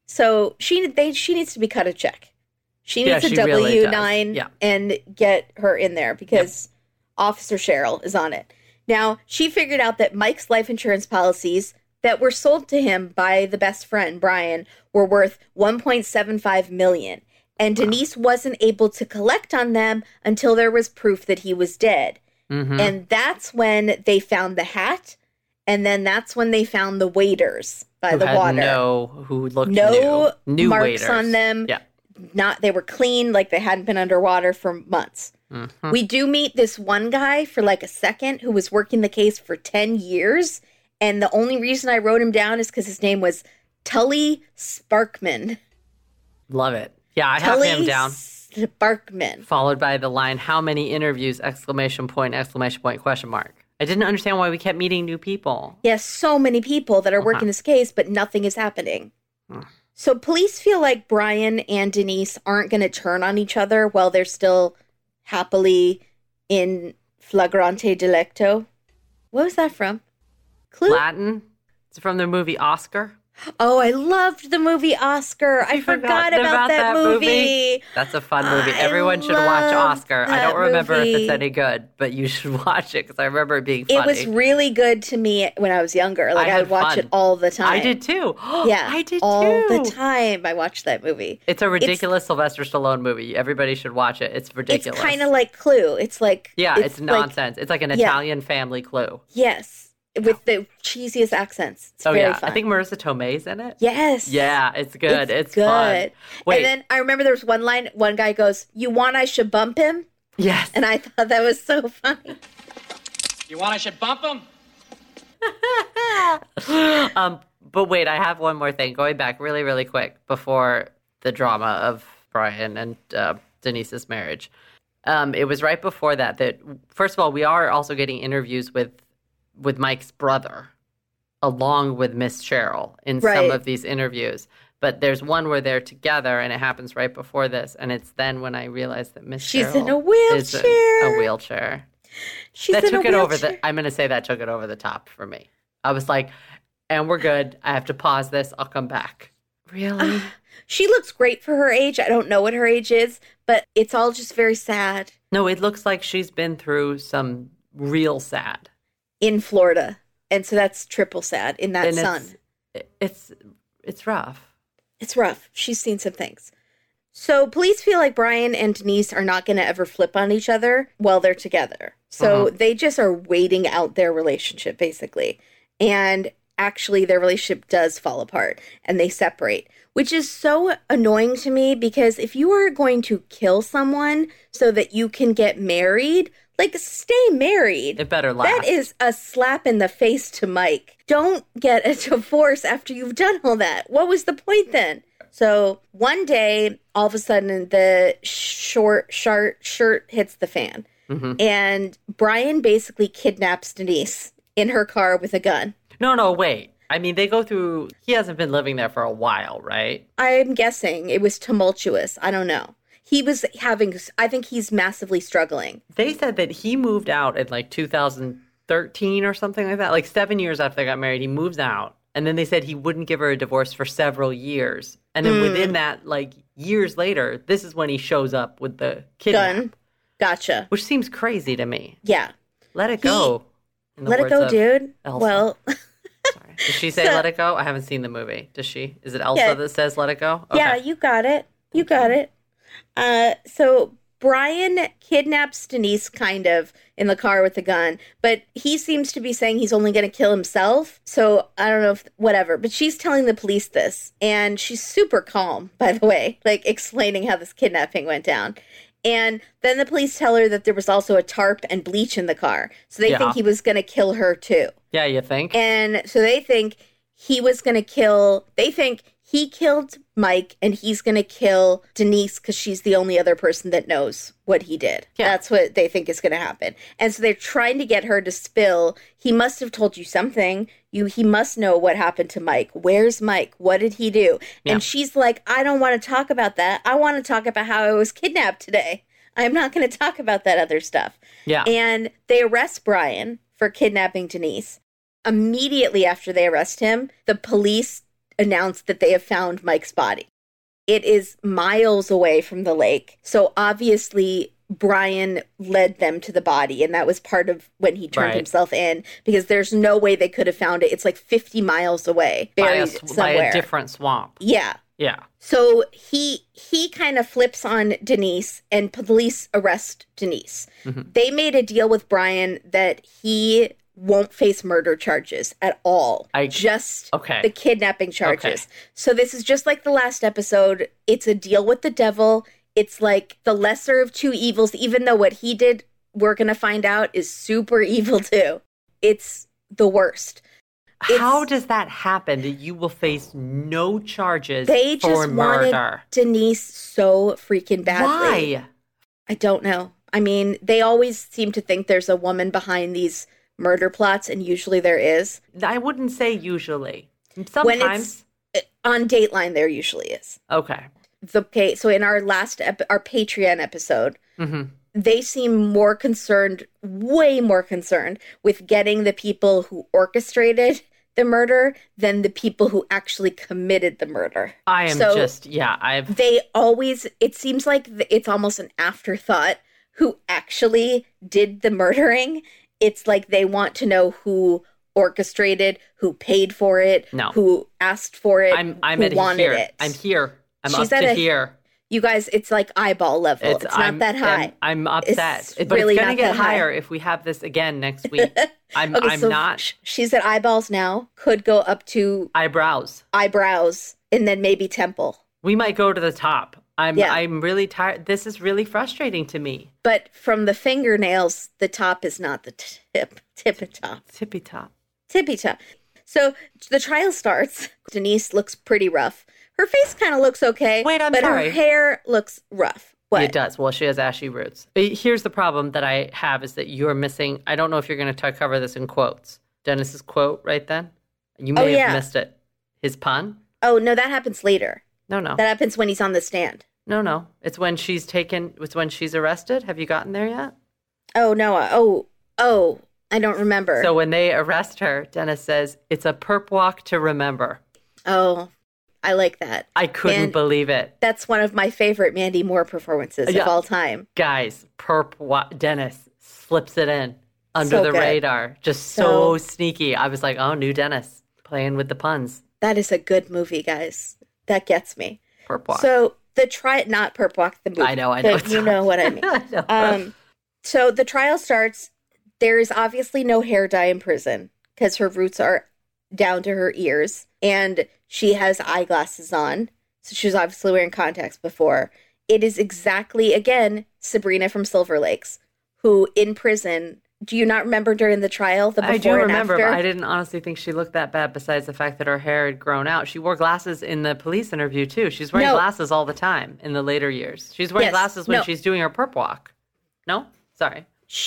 So she they she needs to be cut a check. She Yeah, needs a she really W does. nine Yeah. and get her in there because Officer Cheryl is on it. Now, she figured out that Mike's life insurance policies that were sold to him by the best friend, Brian, were worth one point seven five million dollars. And Denise wasn't able to collect on them until there was proof that he was dead. Mhm. And that's when they found the hat. And then that's when they found the waiters by Who the had water. no, who looked No new, new marks waiters. on them. Yeah. Not they were clean, like they hadn't been underwater for months. Mhm. We do meet this one guy for like a second who was working the case for ten years. And the only reason I wrote him down is because his name was Tully Sparkman. Love it. Yeah, I Tully have him down. Sparkman. Followed by the line, how many interviews, exclamation point, exclamation point, question mark. I didn't understand why we kept meeting new people. Yes, so many people that are working this case, but nothing is happening. So police feel like Brian and Denise aren't going to turn on each other while they're still happily in flagrante delicto. What was that from? Clue? Latin. It's from the movie Oscar. Oh, I loved the movie Oscar. I You forgot forgotten about, that, movie. That's a fun movie. I Everyone should watch loved Oscar. I that don't remember if movie. it's any good, but you should watch it because I remember it being funny. It was really good to me when I was younger. Like, I I, had would watch fun. it all the time. I did too. Yeah, I did all too. the time. I watched that movie. It's a ridiculous Sylvester Stallone movie. Everybody should watch it. It's ridiculous. It's kind of like Clue. It's like yeah, it's, like- nonsense. It's like an Yeah. Italian family Clue. Yes, with the cheesiest accents. It's Oh very yeah, fun. I think Marissa Tomei's in it. Yes. Yeah, it's good. It's, good. fun. Wait, And then I remember there was one line. One guy goes, "You want I should bump him?" yes. And I thought that was so funny. You want I should bump him? um, but wait, I have one more thing. Going back really, really quick before the drama of Brian and uh, Denise's marriage. Um, it was right before that that first of all, we are also getting interviews with with Mike's brother, along with Miss Cheryl in some Right. of these interviews. But there's one where they're together, and it happens right before this, and it's then when I realized that Miss She's Cheryl in a is in wheelchair. a wheelchair. She's that in took a it over wheelchair. the. I'm going to say that took it over the top for me. I was like, and we're good. I have to pause this. I'll come back. Really? She looks great for her age. I don't know what her age is, but it's all just very sad No, it looks like she's been through some real sad. in Florida. And so that's triple sad in that And sun. it's, it- it's it's rough. It's rough. She's seen some things. So police feel like Brian and Denise are not going to ever flip on each other while they're together. So they just are waiting out their relationship, basically. And actually, their relationship does fall apart and they separate, which is so annoying to me because if you are going to kill someone so that you can get married, like, stay married. It better last. That is a slap in the face to Mike. Don't get a divorce after you've done all that. What was the point then? So one day, all of a sudden, the short short shirt hits the fan. Mm-hmm. And Brian basically kidnaps Denise in her car with a gun. No, no, wait. I mean, they go through. He hasn't been living there for a while, right? I'm guessing it was tumultuous. I don't know. He was having, I think he's massively struggling. They said that he moved out in like two thousand thirteen or something like that. Like seven years after they got married, he moves out. And then they said he wouldn't give her a divorce for several years. And then mm. within that, like years later, this is when he shows up with the kidnap. Gun. Gotcha. Which seems crazy to me. Yeah. Let it go. He, let it go, dude. Elsa. Well. Sorry. Does she say so, let it go? I haven't seen the movie. Does she? Is it Elsa yeah. that says let it go? Okay. Yeah, you got it. You got it. Uh, so Brian kidnaps Denise kind of in the car with the gun, but he seems to be saying he's only going to kill himself. So I don't know if whatever, but she's telling the police this, and she's super calm, by the way, like explaining how this kidnapping went down. And then the police tell her that there was also a tarp and bleach in the car. So they yeah. think he was going to kill her too. Yeah, you think? And so they think he was going to kill, they think he killed Mike and he's going to kill Denise because she's the only other person that knows what he did. Yeah. That's what they think is going to happen. And so they're trying to get her to spill. He must have told you something. You, he must know what happened to Mike. Where's Mike? What did he do? Yeah. And she's like, I don't want to talk about that. I want to talk about how I was kidnapped today. I'm not going to talk about that other stuff. Yeah. And they arrest Brian for kidnapping Denise. Immediately after they arrest him, the police announced that they have found Mike's body. It is miles away from the lake. So obviously Brian led them to the body, and that was part of when he turned right. himself in, because there's no way they could have found it. It's like fifty miles away, buried by a, somewhere. By a different swamp. Yeah. Yeah. So he he kind of flips on Denise, and police arrest Denise. Mm-hmm. They made a deal with Brian that he won't face murder charges at all. I, just okay. the kidnapping charges. Okay. So this is just like the last episode. It's a deal with the devil. It's like the lesser of two evils, even though what he did, we're going to find out, is super evil too. It's the worst. It's, How does that happen that you will face no charges they for just murder? Wanted Denise so freaking badly. Why? I don't know. I mean, they always seem to think there's a woman behind these murder plots, and usually there is. I wouldn't say usually. Sometimes. When it's, on Dateline, there usually is. Okay. The okay, so in our last, ep- our Patreon episode, mm-hmm. they seem more concerned, way more concerned, with getting the people who orchestrated the murder than the people who actually committed the murder. I am so just, yeah, I've... They always, it seems like it's almost an afterthought who actually did the murdering. It's like they want to know who orchestrated, who paid for it, no. who asked for it, I'm, I'm who at wanted here. it. I'm here. I'm She's up to a, here. You guys, it's like eyeball level. It's, it's not I'm, that high. I'm, I'm upset. It's but really it's going to get higher high. if we have this again next week. I'm, okay, I'm so not. Sh- she's at eyeballs now. Could go up to eyebrows. Eyebrows. And then maybe temple. We might go to the top. I'm yeah. I'm really tired. This is really frustrating to me. But from the fingernails, the top is not the tip. Tippy top. Tippy top. Tippy top. So the trial starts. Denise looks pretty rough. Her face kind of looks okay. Wait, I'm but sorry. Her hair looks rough. What? It does. Well, she has ashy roots. Here's the problem that I have is that you're missing. I don't know if you're going to cover this in quotes. Dennis's quote right then. You may oh, have yeah. missed it. His pun. Oh no, that happens later. No, no. That happens when he's on the stand. No, no. It's when she's taken. It's when she's arrested. Have you gotten there yet? Oh no. Oh oh. I don't remember. So when they arrest her, Dennis says it's a perp walk to remember. Oh. I like that. I couldn't Man, believe it. That's one of my favorite Mandy Moore performances yeah. of all time. Guys, perp wa- Dennis slips it in under so the good. radar. Just so, so sneaky. I was like, oh, new Dennis playing with the puns. That is a good movie, guys. That gets me. Perp walk. So the try not perp walk the movie. I know, I know. You know what I mean. I know. Um, so the trial starts. There is obviously no hair dye in prison because her roots are down to her ears, and she has eyeglasses on, so she was obviously wearing contacts before. It is exactly, again, Sabrina from Silver Lakes, who in prison, do you not remember during the trial, the before I do and remember, after? But I didn't honestly think she looked that bad besides the fact that her hair had grown out. She wore glasses in the police interview, too. She's wearing no. glasses all the time in the later years. She's wearing yes. glasses when no. she's doing her perp walk. No? Sorry.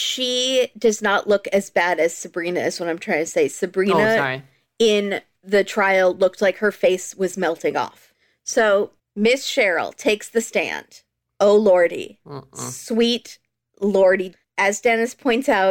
She does not look as bad as Sabrina is what I'm trying to say. Sabrina oh, sorry. in the trial looked like her face was melting off. So Miss Cheryl takes the stand. Oh, Lordy. Uh-uh. Sweet Lordy. As Dennis points out,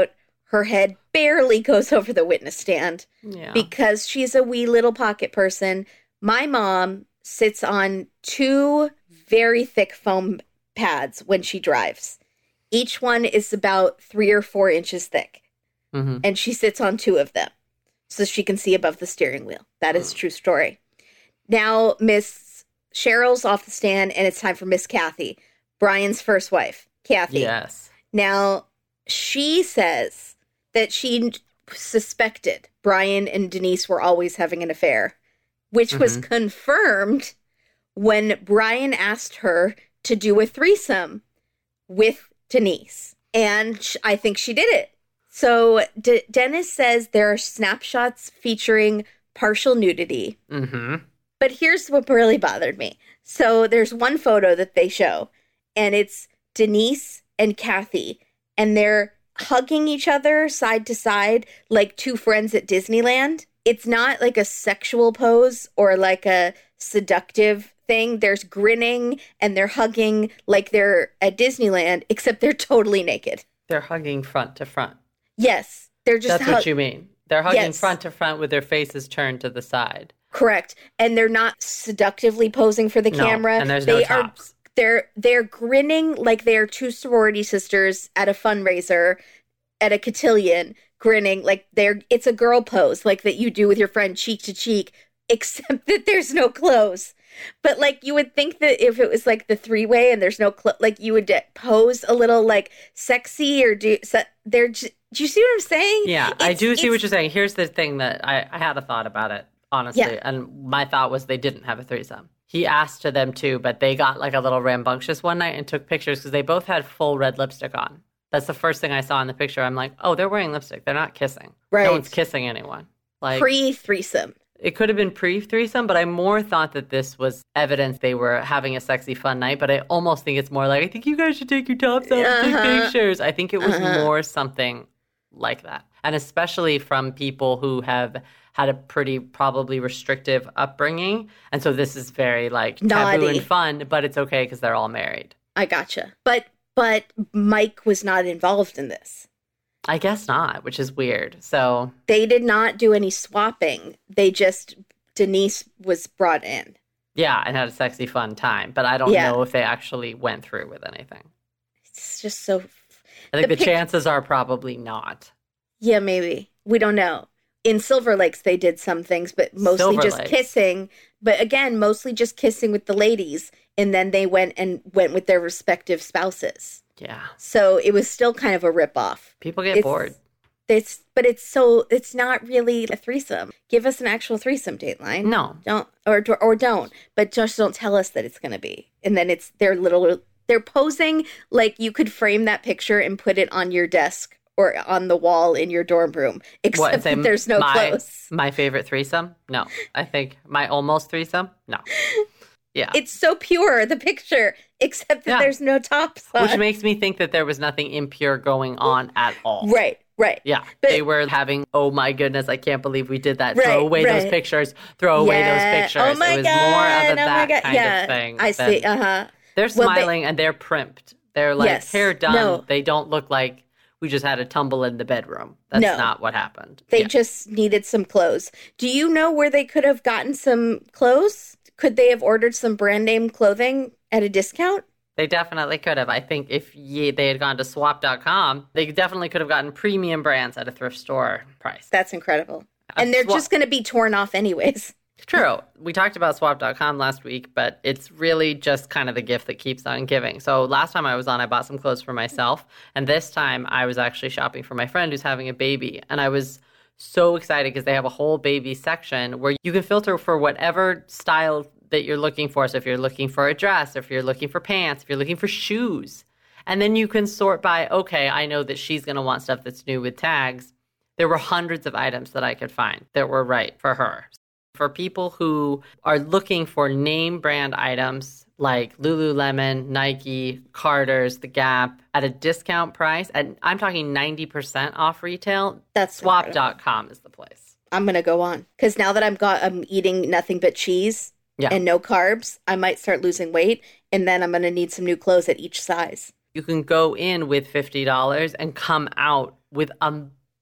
Her head barely goes over the witness stand Yeah. because she's a wee little pocket person. My mom sits on two very thick foam pads when she drives. Each one is about three or four inches thick. Mm-hmm. And she sits on two of them so she can see above the steering wheel. That is a true story. Now, Miss Cheryl's off the stand, and it's time for Miss Kathy, Brian's first wife, Kathy. Yes. Now, she says that she suspected Brian and Denise were always having an affair, which mm-hmm. was confirmed when Brian asked her to do a threesome with Denise. And I think she did it. So D- Dennis says there are snapshots featuring partial nudity. Mm-hmm. But here's what really bothered me. So there's one photo that they show, and it's Denise and Kathy, and they're hugging each other side to side like two friends at Disneyland. It's not like a sexual pose or like a seductive thing. There's grinning and they're hugging like they're at Disneyland, except they're totally naked. They're hugging front to front. Yes. They're just That's hug- what you mean. They're hugging yes. front to front with their faces turned to the side. Correct. And they're not seductively posing for the No, camera. and there's they no tops. Are, they're they're grinning like they are two sorority sisters at a fundraiser at a cotillion, grinning like they're it's a girl pose like that you do with your friend cheek to cheek, except that there's no clothes. But like you would think that if it was like the three-way and there's no cl- like you would pose a little like sexy or do so, they're just, do you see what I'm saying? Yeah, it's, I do see what you're saying. Here's the thing that I, I had a thought about it, honestly. Yeah. And my thought was they didn't have a threesome. He asked to them too, but they got like a little rambunctious one night and took pictures because they both had full red lipstick on. That's the first thing I saw in the picture. I'm like, oh, they're wearing lipstick. They're not kissing. Right. No one's kissing anyone. Like pre-threesome. It could have been pre-threesome, but I more thought that this was evidence they were having a sexy, fun night. But I almost think it's more like, I think you guys should take your tops off and Uh-huh. take pictures. I think it was Uh-huh. more something like that. And especially from people who have had a pretty probably restrictive upbringing. And so this is very like taboo Naughty. and fun, but it's okay because they're all married. I gotcha. But but Mike was not involved in this. I guess not, which is weird. So They did not do any swapping. They just Denise was brought in. yeah, and had a sexy, fun time. But I don't Yeah. know if they actually went through with anything. It's just so I think The the, pic- chances are probably not. yeah, maybe. We don't know. In Silver Lakes they did some things, but mostly Silver just Lakes. kissing. But again, mostly just kissing with the ladies, and then they went and went with their respective spouses. Yeah. So it was still kind of a ripoff. People get It's- bored. It's but it's so it's not really a threesome. Give us an actual threesome, Dateline. No. Don't or or don't, but just don't tell us that it's going to be. And then it's their little they're posing like you could frame that picture and put it on your desk or on the wall in your dorm room, except What, say that there's no my, clothes. My favorite threesome? No. I think my almost threesome? No. Yeah. It's so pure, the picture, except that Yeah. there's no tops on. Which makes me think that there was nothing impure going on at all. Right, right. Yeah. But- they were having, oh my goodness, I can't believe we did that. Right, throw away right. those pictures. Throw away Yeah. those pictures. Oh my it was god. more of a, oh that my god. kind yeah. of thing. I than- see. Uh-huh. They're Well, they- smiling and they're primped. They're like Yes. hair done. No. They don't look like we just had a tumble in the bedroom. That's No. not what happened. They Yeah. just needed some clothes. Do you know where they could have gotten some clothes? Could they have ordered some brand name clothing at a discount? They definitely could have. I think if ye, they had gone to swap dot com, they definitely could have gotten premium brands at a thrift store price. That's incredible. A And they're swap- just going to be torn off anyways. True. We talked about swap dot com last week, but it's really just kind of the gift that keeps on giving. So last time I was on, I bought some clothes for myself. And this time I was actually shopping for my friend who's having a baby. And I was so excited because they have a whole baby section where you can filter for whatever style that you're looking for. So if you're looking for a dress, if you're looking for pants, if you're looking for shoes, and then you can sort by, okay, I know that she's going to want stuff that's new with tags. There were hundreds of items that I could find that were right for her. For people who are looking for name brand items like Lululemon, Nike, Carter's, The Gap at a discount price, and I'm talking ninety percent off retail, That's swap dot com is the place. I'm going to go on. Because now that I'm, got, I'm eating nothing but cheese Yeah. and no carbs, I might start losing weight. And then I'm going to need some new clothes at each size. You can go in with fifty dollars and come out with a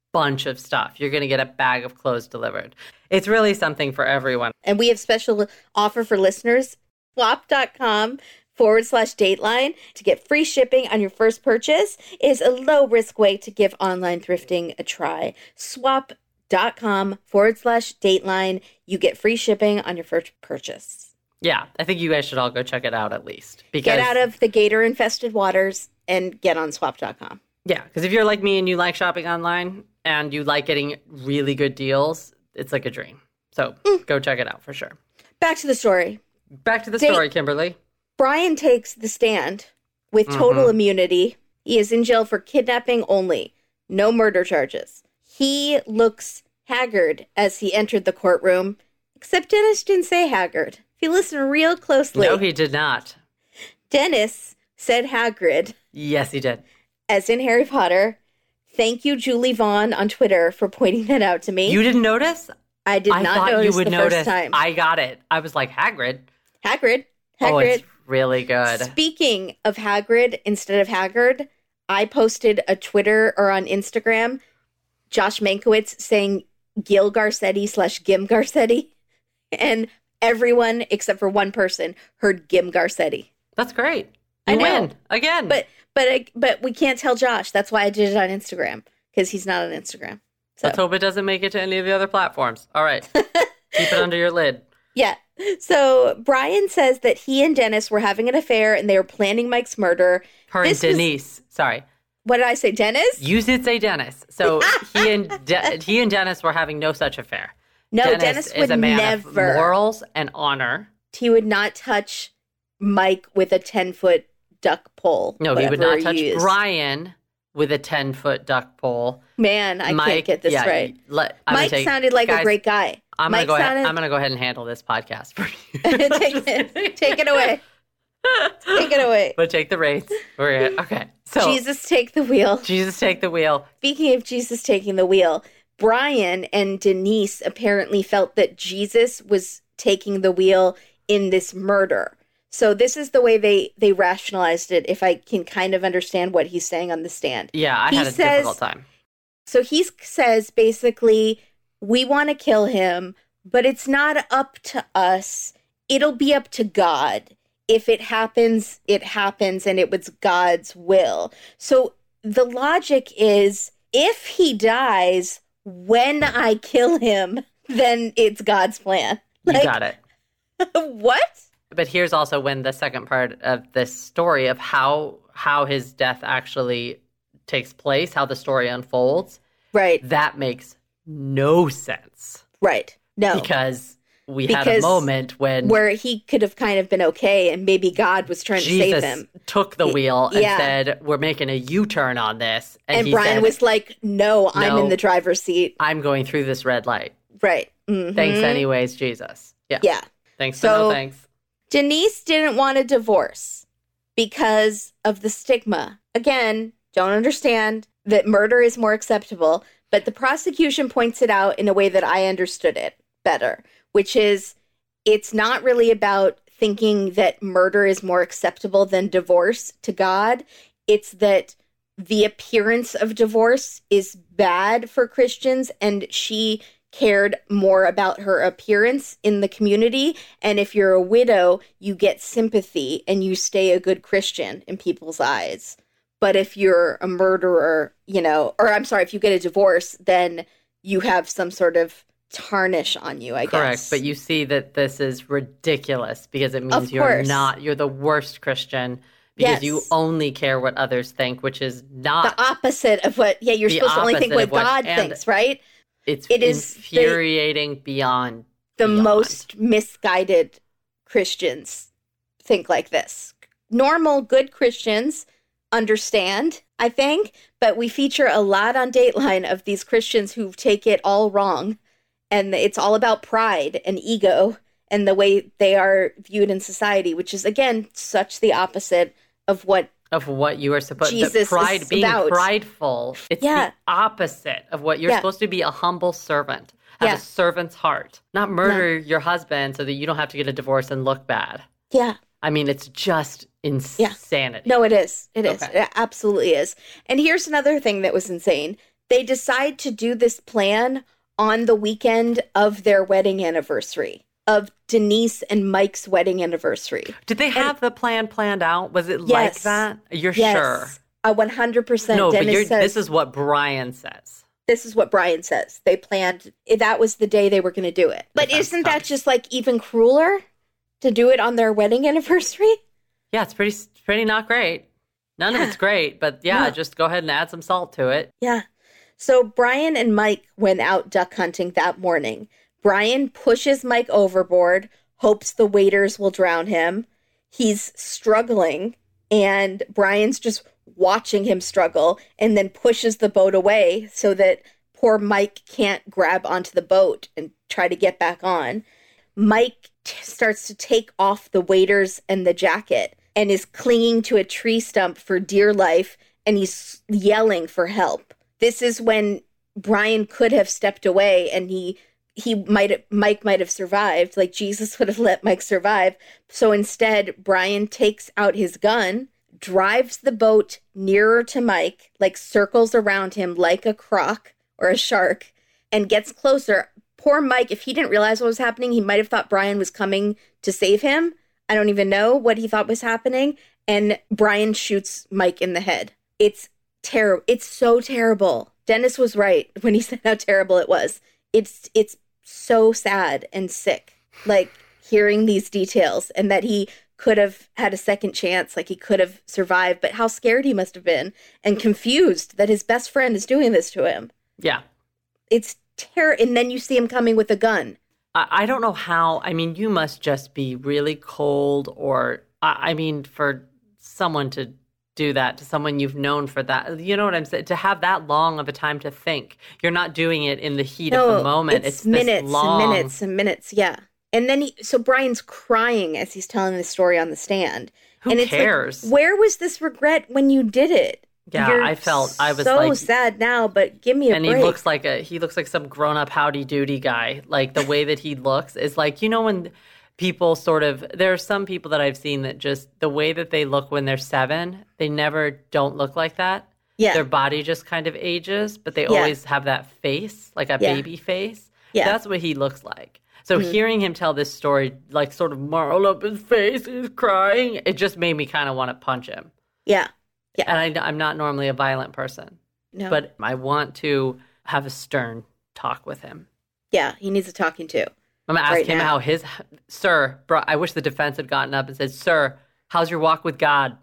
bunch of stuff. You're going to get a bag of clothes delivered. It's really something for everyone. And we have special offer for listeners. Swap.com forward slash Dateline to get free shipping on your first purchase is a low-risk way to give online thrifting a try. Swap.com forward slash Dateline. You get free shipping on your first purchase. Yeah, I think you guys should all go check it out at least. Because, get out of the gator-infested waters and get on swap dot com. Yeah, because if you're like me and you like shopping online and you like getting really good deals, it's like a dream. So mm. go check it out for sure. Back to the story. Back to the da- story, Kimberly. Brian takes the stand with total mm-hmm. immunity. He is in jail for kidnapping only, no murder charges. He looks haggard as he entered the courtroom, except Dennis didn't say haggard. If you listen real closely. No, he did not. Dennis said Hagrid. Yes, he did. As in Harry Potter. Thank you, Julie Vaughn, on Twitter for pointing that out to me. You didn't notice? I did I not thought notice you would the notice. first time. I got it. I was like, Hagrid. Hagrid. Hagrid. Oh, it's really good. Speaking of Hagrid instead of Haggard, I posted a Twitter or on Instagram, Josh Mankiewicz saying Gil Garcetti slash Gim Garcetti. And everyone except for one person heard Gim Garcetti. That's great. You I know. win again. But but but we can't tell Josh. That's why I did it on Instagram, because he's not on Instagram. So. Let's hope it doesn't make it to any of the other platforms. All right. Keep it under your lid. Yeah. So Brian says that he and Dennis were having an affair and they were planning Mike's murder. Her this and Denise. Was... Sorry. What did I say? Dennis? You did say Dennis. So he and De- he and Dennis were having no such affair. No, Dennis, Dennis is would a man never. Of morals and honor. He would not touch Mike with a ten-foot duck pole. No, he would not touch used. Brian with a ten-foot duck pole. Man, I Mike, can't get this yeah, let, Let, Mike take, sounded like guys, a great guy. I'm Mike gonna go sounded... ahead. I'm gonna go ahead and handle this podcast for you. take, it, take it away. Take it away. But take the reins. We're good. Okay. So Jesus, take the wheel. Jesus, take the wheel. Speaking of Jesus taking the wheel, Brian and Denise apparently felt that Jesus was taking the wheel in this murder. So this is the way they, they rationalized it, if I can kind of understand what he's saying on the stand. Yeah, I he had a says, difficult time. So he says, basically, we want to kill him, but it's not up to us. It'll be up to God. If it happens, it happens, and it was God's will. So the logic is, if he dies when I kill him, then it's God's plan. Like, you got it. What? But here's also when the second part of this story of how how his death actually takes place, how the story unfolds. Right. That makes no sense. Right. No. Because we because had a moment when... Where he could have kind of been okay, and maybe God was trying Jesus to save him. took the wheel and yeah. said, we're making a U-turn on this. And, and he Brian said, was like, no, I'm no, in the driver's seat. I'm going through this red light. Right. Mm-hmm. Thanks anyways, Jesus. Yeah. Yeah. Thanks, so, but no thanks. Denise didn't want a divorce because of the stigma. Again, don't understand that murder is more acceptable, but the prosecution points it out in a way that I understood it better, which is it's not really about thinking that murder is more acceptable than divorce to God. It's that the appearance of divorce is bad for Christians, and she cared more about her appearance in the community. And if you're a widow, you get sympathy and you stay a good Christian in people's eyes. But if you're a murderer, you know, or I'm sorry, if you get a divorce, then you have some sort of tarnish on you, I Correct, guess. Correct, but you see that this is ridiculous because it means Of you're course. not, you're the worst Christian because Yes. you only care what others think, which is not The opposite of what, yeah, you're The supposed to only think opposite what of what- God and- thinks, right? It's It is the- infuriating beyond The beyond. most misguided Christians think like this. Normal, good Christians understand, I think, but we feature a lot on Dateline of these Christians who take it all wrong, and it's all about pride and ego and the way they are viewed in society, which is, again, such the opposite of what of what you are supposed to Jesus pride is being about. prideful. It's Yeah. the opposite of what you're Yeah. supposed to be, a humble servant. Have Yeah. a servant's heart. Not murder your husband so that you don't have to get a divorce and look bad. yeah. I mean, it's just insanity. No, it is. It is. Okay. It absolutely is. And here's another thing that was insane. They decide to do this plan on the weekend of their wedding anniversary, of Denise and Mike's wedding anniversary. Did they have and, the plan planned out? Was it yes, like that? You're yes, sure? A one hundred percent. No, Dennis but you're, says, this is what Brian says. This is what Brian says. They planned, that was the day they were going to do it. But That's isn't that just like even crueler to do it on their wedding anniversary? Yeah, it's pretty, pretty not great. None yeah. of it's great, but yeah, no. just go ahead and add some salt to it. Yeah. So Brian and Mike went out duck hunting that morning. Brian pushes Mike overboard, hopes the waiters will drown him. He's struggling, and Brian's just watching him struggle, and then pushes the boat away so that poor Mike can't grab onto the boat and try to get back on. Mike t- starts to take off the waders and the jacket and is clinging to a tree stump for dear life, and he's yelling for help. This is when Brian could have stepped away, and he he might Mike might have survived. Like Jesus would have let Mike survive. So instead, Brian takes out his gun, drives the boat nearer to Mike, like circles around him like a croc or a shark, and gets closer. Poor Mike, if he didn't realize what was happening, he might have thought Brian was coming to save him. I don't even know what he thought was happening. And Brian shoots Mike in the head. It's terrible. It's so terrible. Dennis was right when he said how terrible it was. It's it's so sad and sick, like hearing these details, and that he could have had a second chance, like he could have survived, but how scared he must have been and confused that his best friend is doing this to him. Yeah. It's terror. And then you see him coming with a gun. I, I don't know how. I mean, you must just be really cold, or, I, I mean, for someone to do that to someone you've known for that, you know what I'm saying? To have that long of a time to think. You're not doing it in the heat no, of the moment. It's, it's minutes this long... and minutes and minutes. Yeah. And then he, so Brian's crying as he's telling the story on the stand. Who and it's cares? Like, where was this regret when you did it? Yeah, You're I felt I was so like sad now, but give me a and break. And he looks like a he looks like some grown up howdy doody guy. Like the way that he looks is like, you know, when people sort of, there are some people that I've seen that just the way that they look when they're seven, they never don't look like that. Yeah. Their body just kind of ages, but they yeah. always have that face, like a yeah. baby face. Yeah. That's what he looks like. So mm-hmm. hearing him tell this story, like sort of marl up his face, he's crying, it just made me kind of want to punch him. Yeah. Yeah. And I, I'm not normally a violent person. No. But I want to have a stern talk with him. Yeah, he needs a talking to. I'm going to ask right him now. how his, sir, bro, I wish the defense had gotten up and said, sir, how's your walk with God?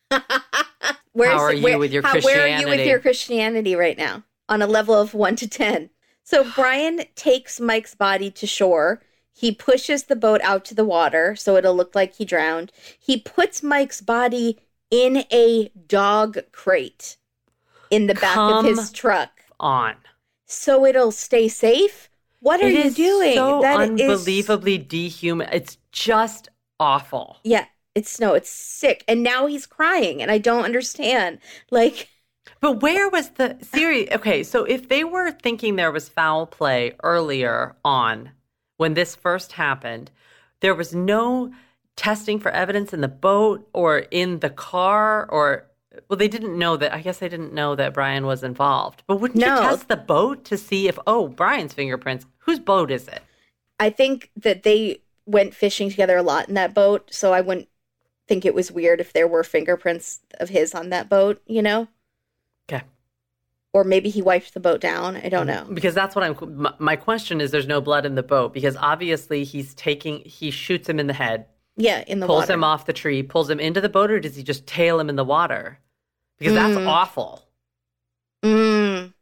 Where's, how are you where, with your how, Christianity? Where are you with your Christianity right now on a level of one to ten? So Brian takes Mike's body to shore. He pushes the boat out to the water so it'll look like he drowned. He puts Mike's body in a dog crate in the back Come of his truck. on. So it'll stay safe? What are it you is doing? So that unbelievably is... dehuman. It's just awful. Yeah, it's no, it's sick. And now he's crying, and I don't understand. Like, but where was the serious? Okay, so if they were thinking there was foul play earlier on when this first happened, there was no testing for evidence in the boat or in the car, or well, they didn't know that. I guess they didn't know that Brian was involved. But wouldn't no. you test the boat to see if, oh, Brian's fingerprints, whose boat is it? I think that they went fishing together a lot in that boat, so I wouldn't think it was weird if there were fingerprints of his on that boat, you know? Okay. Or maybe he wiped the boat down. I don't know. Because that's what I'm, my, my question is, there's no blood in the boat, because obviously he's taking, he shoots him in the head. Yeah, in the pulls water. Pulls him off the tree, pulls him into the boat, or does he just tail him in the water? Because that's mm. awful. Mm.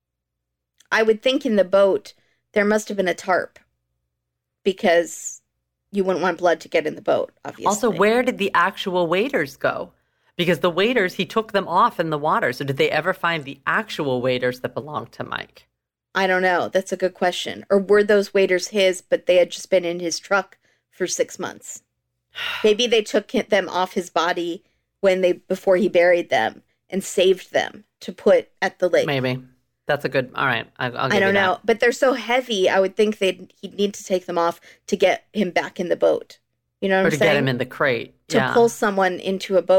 I would think in the boat, there must have been a tarp. Because you wouldn't want blood to get in the boat, obviously. Also, where did the actual waiters go? Because the waiters, he took them off in the water. So did they ever find the actual waiters that belonged to Mike? I don't know. That's a good question. Or were those waiters his, but they had just been in his truck for six months? Maybe they took them off his body when they before he buried them and saved them to put at the lake. Maybe. That's a good, all right. I'll, I'll give I don't you know. that. But they're so heavy, I would think they'd he'd need to take them off to get him back in the boat. You know what or I'm to saying? get him in the crate. To yeah. pull someone into a boat.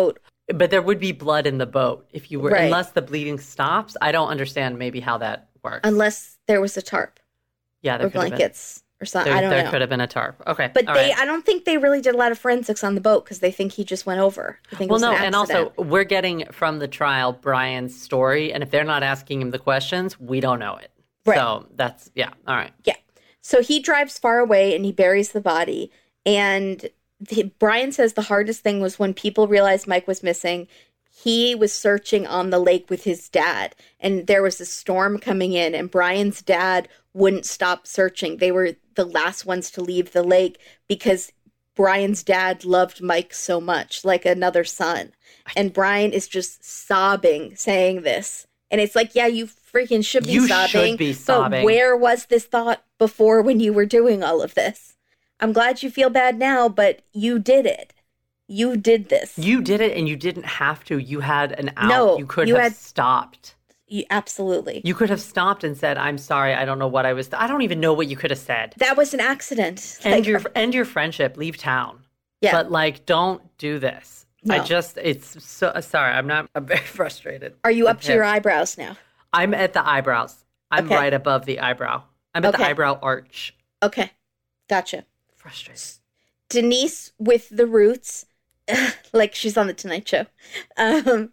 But there would be blood in the boat if you were, Right. unless the bleeding stops. I don't understand maybe how that works. Unless there was a tarp yeah, there or could have been. blankets or something. There, I don't there know. could have been a tarp. Okay. But all they, right. I don't think they really did a lot of forensics on the boat because they think he just went over. I think Well, it was no, an and also accident. we're getting from the trial Brian's story, and if they're not asking him the questions, we don't know it. Right. So that's, yeah, all right. Yeah. So he drives far away and he buries the body. And the, Brian says the hardest thing was when people realized Mike was missing. He was searching on the lake with his dad, and there was a storm coming in, and Brian's dad wouldn't stop searching. They were the last ones to leave the lake because Brian's dad loved Mike so much, like another son. And Brian is just sobbing saying this. And it's like, yeah, you freaking should be You sobbing. should be sobbing. But where was this thought before when you were doing all of this? I'm glad you feel bad now, but you did it. You did this. You did it, and you didn't have to. You had an out. No, you could you have had- stopped. You, absolutely. You could have stopped and said, I'm sorry, I don't know what I was, I don't even know what you could have said. That was an accident. End Like, your, end your friendship, leave town. yeah. But, like, don't do this. I No. just, it's so, sorry, I'm not, I'm very frustrated. Are you up to Okay. your eyebrows now? I'm at the eyebrows. I'm Okay. right above the eyebrow. I'm at the Okay. eyebrow arch. Okay. Gotcha. Frustrated. Denise with the roots, like she's on the Tonight Show, um,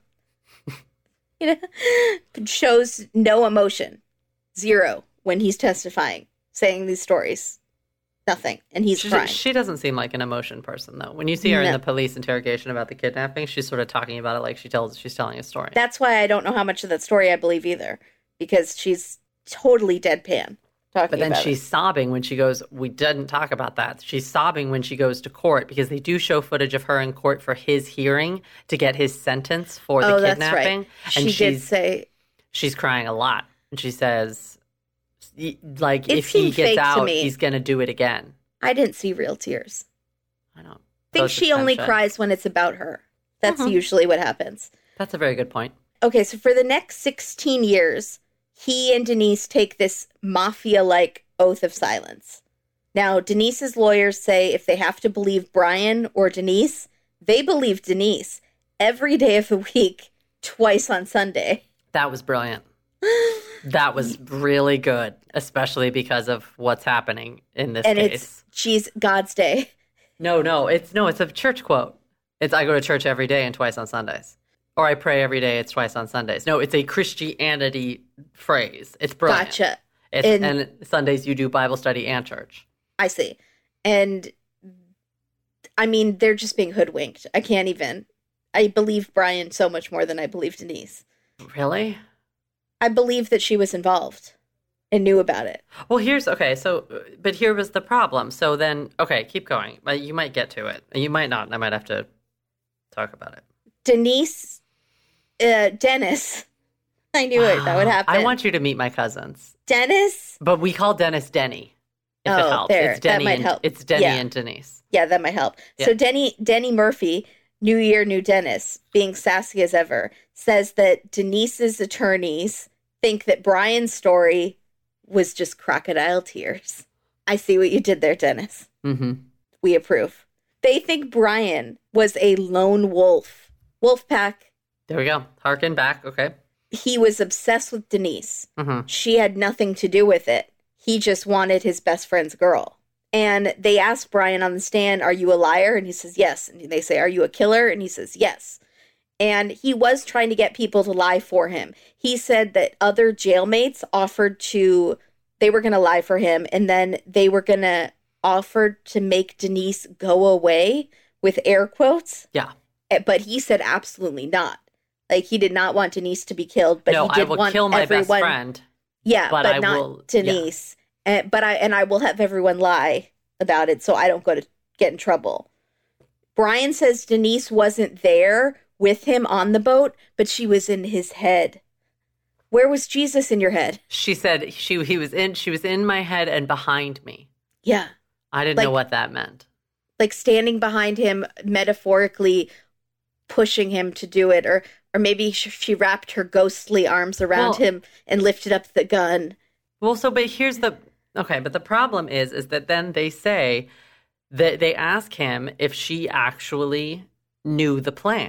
you know, shows no emotion, zero when he's testifying, saying these stories, nothing, and he's She, crying. she doesn't seem like an emotion person, though. When you see her in No. the police interrogation about the kidnapping, she's sort of talking about it like she tells she's telling a story. That's why I don't know how much of that story I believe either, because she's totally deadpan talking But then about she's it. sobbing when she goes, we didn't talk about that. She's sobbing when she goes to court because they do show footage of her in court for his hearing to get his sentence for the Oh, that's kidnapping. right. And She did she's, say, she's crying a lot. And she says, y- like, It if he seemed gets fake to out, me. he's going to do it again. I didn't see real tears. I don't I think Those she only attention. cries when it's about her. That's Mhm. usually what happens. That's a very good point. Okay, so for the next sixteen years, he and Denise take this mafia-like oath of silence. Now, Denise's lawyers say if they have to believe Brian or Denise, they believe Denise every day of the week, twice on Sunday. That was brilliant. That was really good, especially because of what's happening in this And case. it's, she's God's day. No, no, it's no, it's a church quote. It's I go to church every day and twice on Sundays. Or I pray every day, it's twice on Sundays. No, it's a Christianity phrase. It's brilliant. Gotcha. It's, And- and Sundays you do Bible study and church. I see. And I mean, they're just being hoodwinked. I can't even. I believe Brian so much more than I believe Denise. Really? I believe that she was involved and knew about it. Well, here's okay. So, but here was the problem. So then, okay, keep going. But you might get to it. You might not. I might have to talk about it. Denise, uh, Dennis. I knew it. That would happen. I want you to meet my cousins, Dennis. but we call Dennis Denny. If it Oh, helps, there. it's That Denny might and help. it's Denny Yeah. and Denise. Yeah, that might help. So Yeah. Denny, Denny Murphy, New Year, New Dennis, being sassy as ever, says that Denise's attorneys think that Brian's story was just crocodile tears. I see what you did there, Dennis. Mm-hmm. We approve. They think Brian was a lone wolf. Wolf pack. There we go. Harken back. Okay. He was obsessed with Denise. Mm-hmm. She had nothing to do with it. He just wanted his best friend's girl. And they asked Brian on the stand, are you a liar? And he says, yes. And they say, are you a killer? And he says, yes. And he was trying to get people to lie for him. He said that other jailmates offered to, they were going to lie for him. And then they were going to offer to make Denise go away with air quotes. Yeah. Eh, But he said absolutely not. Like he did not want Denise to be killed. But no, he did I will want kill my everyone, best friend. yeah, but but, I not will- Denise. And, but I and I will have everyone lie about it so I don't go to get in trouble. Brian says Denise wasn't there with him on the boat, but she was in his head. Where was Jesus in your head? She said she he was in she was in my head and behind me. Yeah. I didn't Like- know what that meant. Like standing behind him, metaphorically pushing him to do it. Or or maybe sh- she wrapped her ghostly arms around Well- him and lifted up the gun. Well, so but here's the okay, but the problem is is that then they say that they ask him if she actually knew the plan.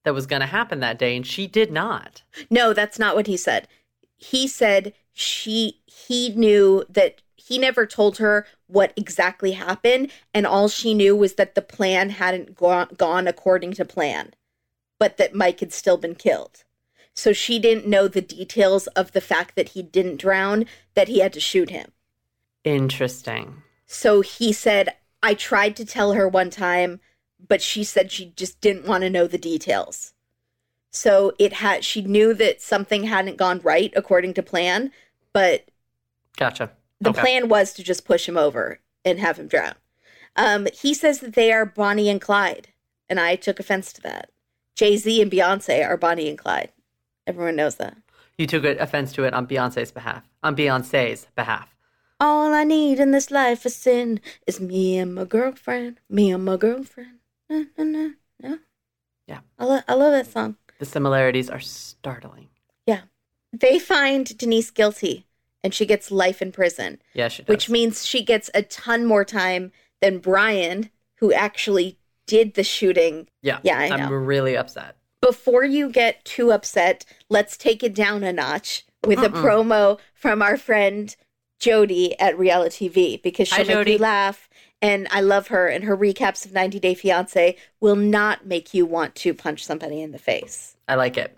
that was going to happen that day, and she did not. No, that's not what he said. He said she he knew that he never told her what exactly happened, and all she knew was that the plan hadn't gone, gone according to plan, but that Mike had still been killed. So she didn't know the details of the fact that he didn't drown, that he had to shoot him. Interesting. So he said, I tried to tell her one time, but she said she just didn't want to know the details. So it had, she knew that something hadn't gone right according to plan, but Gotcha. the Okay. plan was to just push him over and have him drown. Um, he says that they are Bonnie and Clyde, and I took offense to that. Jay-Z and Beyonce are Bonnie and Clyde. Everyone knows that. You took offense to it on Beyonce's behalf. On Beyonce's behalf. All I need in this life is sin is me and my girlfriend, me and my girlfriend. Na, na, na, na. Yeah. I, lo- I love that song. The similarities are startling. Yeah. They find Denise guilty, and she gets life in prison. Yeah, she does. Which means she gets a ton more time than Brian, who actually did the shooting. Yeah, Yeah, I know. I'm really upset. Before you get too upset, let's take it down a notch with a promo from our friend Jody at Reality T V, because she'll Hi, make Jody. you laugh, and I love her, and her recaps of ninety Day Fiancé will not make you want to punch somebody in the face. I like it.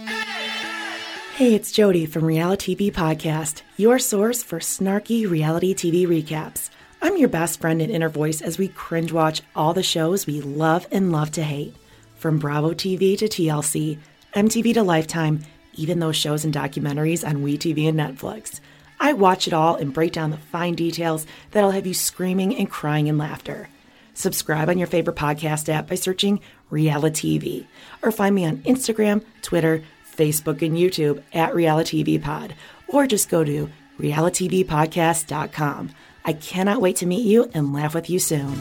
Hey, it's Jody from Reality T V Podcast, your source for snarky reality T V recaps. I'm your best friend and inner voice as we cringe watch all the shows we love and love to hate. From Bravo T V to T L C, M T V to Lifetime, even those shows and documentaries on WeTV and Netflix. I watch it all and break down the fine details that'll have you screaming and crying in laughter. Subscribe on your favorite podcast app by searching Reality T V, or find me on Instagram, Twitter, Facebook, and YouTube at Reality T V Pod, or just go to reality t v podcast dot com. I cannot wait to meet you and laugh with you soon.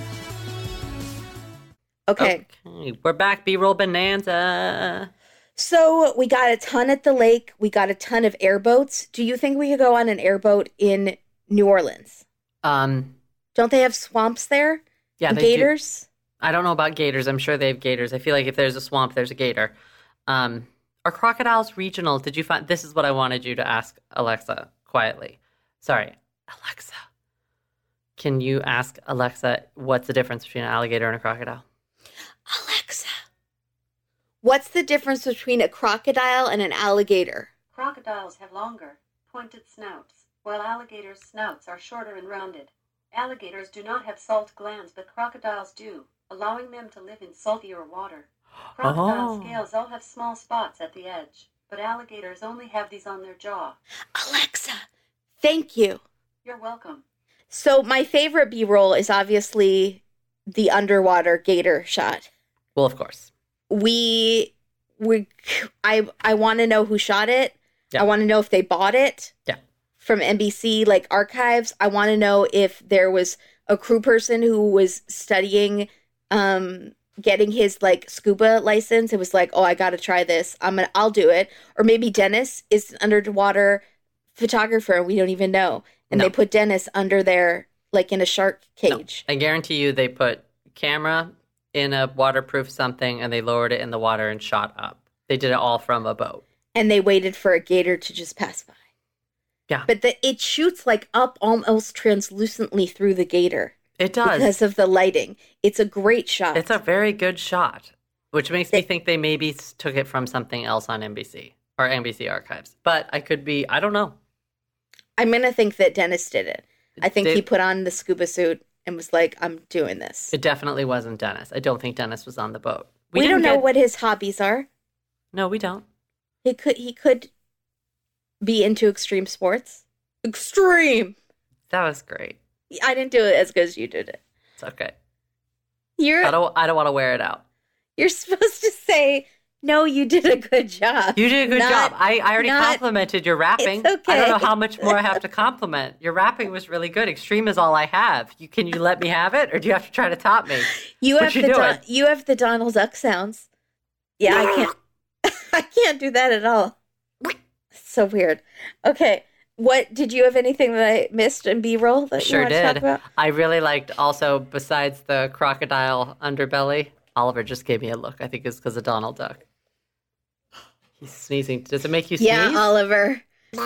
Okay. Okay, we're back, B-roll bonanza. So we got a ton at the lake. We got a ton of airboats. Do you think we could go on an airboat in New Orleans? Um, Don't they have swamps there? yeah, And they do. gators? I don't know about gators. I'm sure they have gators. I feel like if there's a swamp, there's a gator. Um, are crocodiles regional? Did you find? This is what I wanted you to ask Alexa quietly. Sorry, Alexa. Can you ask Alexa what's the difference between an alligator and a crocodile? Alexa, what's the difference between a crocodile and an alligator? Crocodiles have longer, pointed snouts, while alligators' snouts are shorter and rounded. Alligators do not have salt glands, but crocodiles do, allowing them to live in saltier water. Crocodile Oh. scales all have small spots at the edge, but alligators only have these on their jaw. Alexa, thank you. You're welcome. So my favorite B-roll is obviously the underwater gator shot. Well, of course. We, we, I, I want to know who shot it. Yeah. I want to know if they bought it. Yeah. From N B C, like, archives. I want to know if there was a crew person who was studying, um, getting his, like, scuba license. It was like, oh, I got to try this. I'm gonna, I'll do it. Or maybe Dennis is an underwater photographer and we don't even know. And No. they put Dennis under there, like, in a shark cage. I guarantee you they put camera in a waterproof something and they lowered it in the water and shot up. They did it all from a boat. And they waited for a gator to just pass by. Yeah. But the, it shoots, like, up almost translucently through the gator. It does. Because of the lighting. It's a great shot. It's a very good shot, which makes me think they maybe s- took it from something else on N B C or N B C archives. But I could be, I don't know. I'm going to think that Dennis did it. I think Did- he put on the scuba suit and was like, I'm doing this. It definitely wasn't Dennis. I don't think Dennis was on the boat. We, didn't don't know get- what his hobbies are. No, we don't. He could he could be into extreme sports. Extreme. That was great. I didn't do it as good as you did it. It's okay. You're I don't. I don't want to wear it out. you're supposed to say, no, you did a good job. You did a good Not- job. I, I already not- complimented your rapping. It's okay. I don't know how much more I have to compliment. Your rapping was really good. Extreme is all I have. You can you let me have it, or do you have to try to top me? You What have you the doing? Don- you have the Donald Duck sounds. Yeah, I can't. I can't do that at all. So weird. Okay, what did you have anything that I missed in B-roll that you Sure want to talk did. about? I really liked also besides the crocodile underbelly. Oliver just gave me a look. I think it's because of Donald Duck. He's sneezing. Does it make you sneeze? Yeah, Oliver.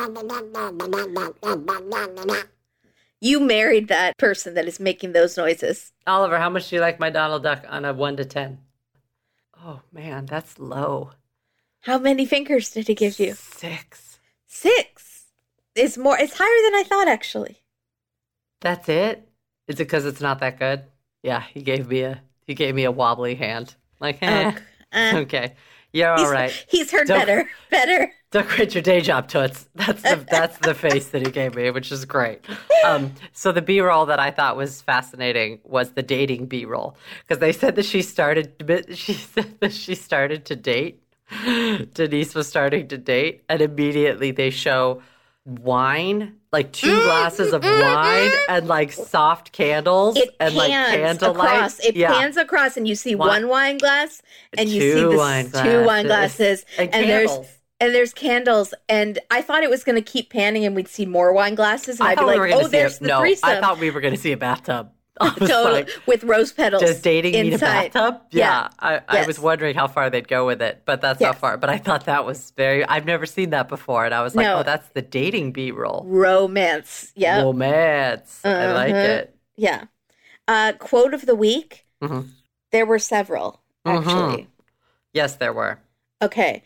You married that person that is making those noises. Oliver, how much do you like my Donald Duck on a one to ten? Oh, man, that's low. How many fingers did he give you? Six. Six. It's more. It's higher than I thought, actually. That's it? Is it because it's not that good? Yeah, he gave me a he gave me a wobbly hand. Like, eh, Oh, uh, okay, you're all he's, right. He's heard Don't- better. Better. Don't quit your day job, Toots. That's the that's the face that he gave me, which is great. Um, so the B-roll that I thought was fascinating was the dating B-roll, because they said that she started she said that she started to date. Denise was starting to date, and immediately they show wine, like two glasses of wine, and like soft candles, It and like pans candlelight. across. It yeah. pans across, and you see One- one wine glass, and you Two see the wine s- two wine glasses. glasses, And there's candles. and there's candles. And I thought it was going to keep panning, and we'd see more wine glasses, and I I'd be thought we were like, going "Oh, to see there's a, the no. threesome." I thought we were going to see a bathtub. I was Totally, like, with rose petals. does dating need a inside. bathtub? Yeah, I, I Yes. was wondering how far they'd go with it, but that's Yes. not far. But I thought that was very. I've never seen that before, and I was like, No. oh, that's the dating B-roll. Romance. Yeah. Romance. I like Uh-huh. it. Yeah. Uh, quote of the week. Mhm. There were several, actually. Yes, there were. Okay.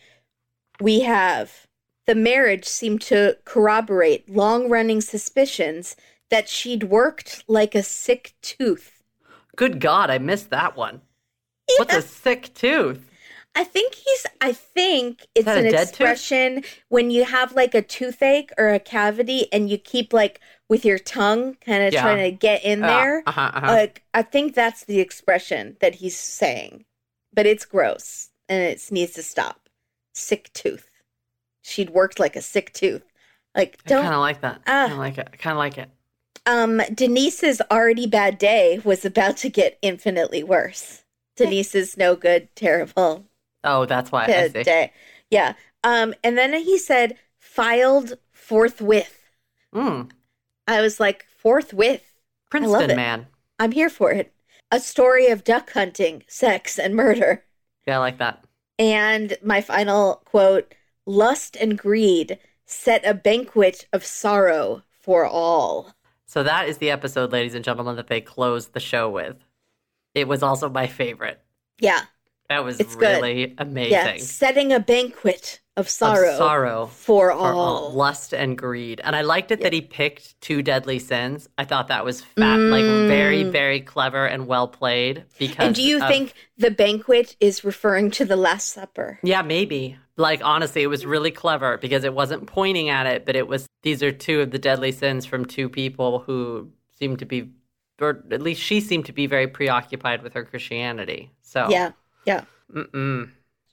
We have the marriage seemed to corroborate long-running suspicions that she'd worked like a sick tooth. Good God, I missed that one. What's a sick tooth? I think he's, I think it's that a an dead tooth? expression when you have like a toothache or a cavity and you keep like with your tongue kind of Yeah. trying to get in Uh, there. uh-huh, uh-huh. Like, I think that's the expression that he's saying, but it's gross and it needs to stop. Sick tooth. She'd worked like a sick tooth. Like, I don't, kind of like that. I Ah. kind of like it. I kind of like it. um, Denise's already bad day was about to get infinitely worse. Denise's no good, terrible Oh, that's why I bad see. day. Yeah. Um, and then he said, filed forthwith. Mm, I was like, forthwith. I love Princeton it. man. I'm here for it. A story of duck hunting, sex, and murder. Yeah, I like that. And my final quote, lust and greed set a banquet of sorrow for all. So that is the episode, ladies and gentlemen, that they closed the show with. It was also my favorite. Yeah. That was It's good. really amazing. Yeah. Setting a banquet of sorrow, Of sorrow for, for all. all. Lust and greed. And I liked it that he picked two deadly sins. I thought that was fat, like very, very clever and well played. Because Mm. And do you of- think the banquet is referring to the Last Supper? Yeah, maybe. Like, honestly, it was really clever because it wasn't pointing at it, but it was, these are two of the deadly sins from two people who seem to be, or at least she seemed to be very preoccupied with her Christianity. So, Yeah. Yeah. Mm-mm.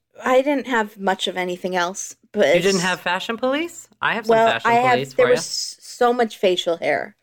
I didn't have much of anything else, but You didn't have fashion police? I have some well, fashion I have. police There for you. was so much facial hair,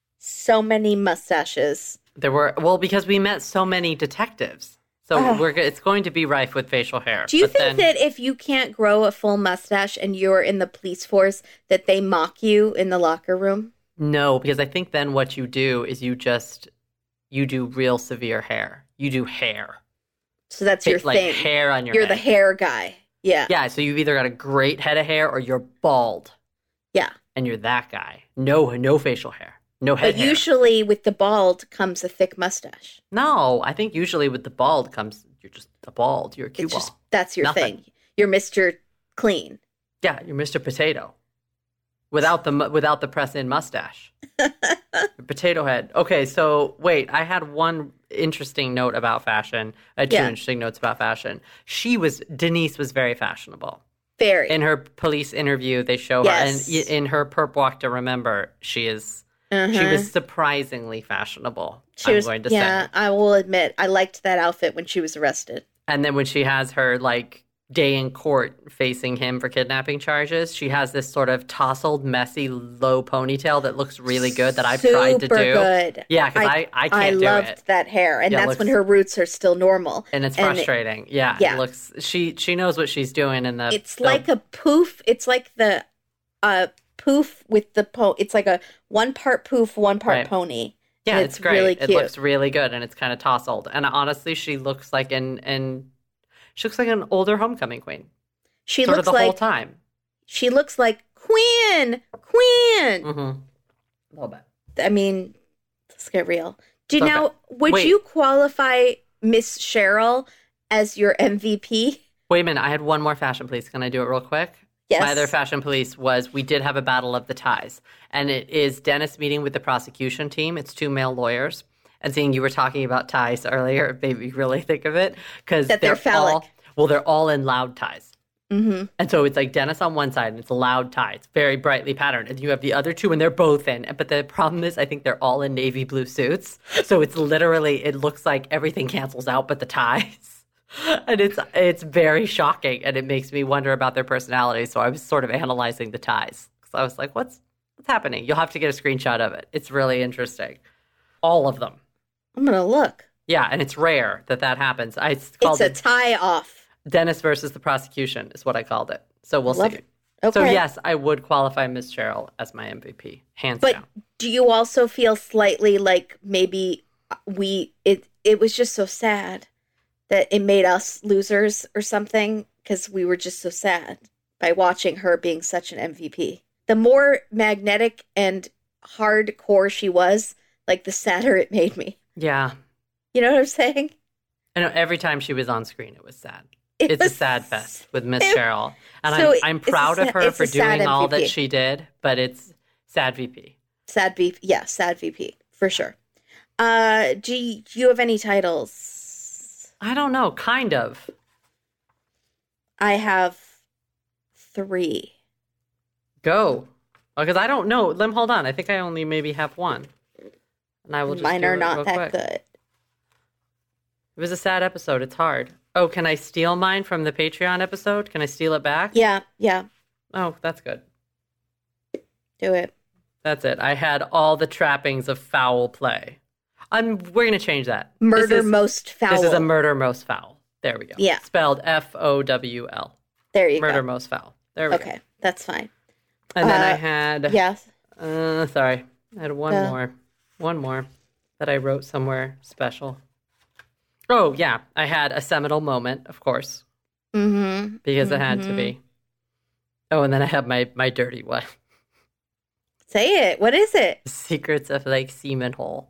so many mustaches. There were, well, because we met so many detectives. So Ugh. we're go- it's going to be rife with facial hair. Do you But think then- that if you can't grow a full mustache and you're in the police force, that they mock you in the locker room? No, because I think then what you do is you just, you do real severe hair. You do hair. So that's your like thing. hair on your You're head. the hair guy. Yeah. Yeah, so you've either got a great head of hair or you're bald. Yeah. And you're that guy. No, no facial hair. No head But hair. usually with the bald comes a thick mustache. No, I think usually with the bald comes, you're just a bald. You're a cue It's ball. just that's your Nothing. thing. You're Mister Clean. Yeah, you're Mister Potato. Without the mu- without the press in mustache. Potato head. Okay, so wait, I had one interesting note about fashion. I had two Yeah. interesting notes about fashion. She was Denise was very fashionable. Very. In her police interview, they show Yes. her, and in her perp walk to remember, she is she Uh-huh. was surprisingly fashionable. She I'm was, going to yeah, say. I will admit, I liked that outfit when she was arrested. And then when she has her like day in court facing him for kidnapping charges, she has this sort of tousled, messy, low ponytail that looks really good that I've tried to Super do. good. Yeah, because I, I, can't I do loved it. that hair, and Yeah, it that's when looks- her roots are still normal. And it's And it- frustrating. yeah, yeah. It looks she she knows what she's doing in the It's the- like a poof. It's like the uh, poof with the po. It's like a one part poof, one part Right. pony, Yeah, it's it's, great. really It cute. looks really good, and it's kind of tousled. And honestly, she looks like an an she looks like an older homecoming queen. She sort looks of the like whole time. she looks like Queen, Queen. Mm-hmm. A little bit. I mean, let's get real. Do you Okay. now? Would Wait. you qualify Miss Cheryl as your M V P? Wait a minute. I had one more fashion police. Can I do it real quick? Yes. My other fashion police was we did have a battle of the ties. And it is Dennis meeting with the prosecution team. It's two male lawyers. And seeing you were talking about ties earlier, it made me really think of it. Because That they're phallic. all, well, they're all in loud ties. Mm-hmm. And so it's like Dennis on one side and it's a loud tie. It's very brightly patterned. And you have the other two and they're both in. But the problem is I think they're all in navy blue suits. So it's literally, it looks like everything cancels out but the ties. And it's it's very shocking, and it makes me wonder about their personalities. So I was sort of analyzing the ties. So I was like, what's what's happening? You'll have to get a screenshot of it. It's really interesting. All of them. I'm gonna look. Yeah, and it's rare that that happens. I called It's a it tie off. Dennis versus the prosecution is what I called it. So we'll Love see. it. Okay. So yes, I would qualify Miss Cheryl as my M V P, hands But down. do you also feel slightly like maybe we it it was just so sad that it made us losers or something because we were just so sad by watching her being such an M V P. The more magnetic and hardcore she was, like the sadder it made me. Yeah. You know what I'm saying? I know every time she was on screen, it was sad. It It's a was- sad fest with Miss it- Cheryl. And So I'm, I'm it's a proud of sa- her it's for a sad doing all M V P. that she did, but it's sad V P. Sad V P. Yeah, sad V P for sure. Uh, do you, do you have any titles? I don't know, kind of. I have three. Go. Because I don't know. Lim, hold on. I think I only maybe have one. And I will just Mine do are it not real that quick. good. It was a sad episode. It's hard. Oh, can I steal mine from the Patreon episode? Can I steal it back? Yeah, yeah. Oh, that's good. Do it. That's it. I had all the trappings of foul play. I'm. We're gonna change that. Murder This is, most foul. This is a murder most foul. There we go. Yeah. Spelled F O W L. There you Murder go. most foul. There we Okay, go. that's fine. And then I Uh, had. Yes. Uh, sorry. I had one Uh. more. One more that I wrote somewhere special. Oh, yeah. I had a seminal moment, of course, Mm-hmm. because it had to be. Oh, and then I have my, my dirty one. Say it. What is it? Secrets of Lake Seaman Hole.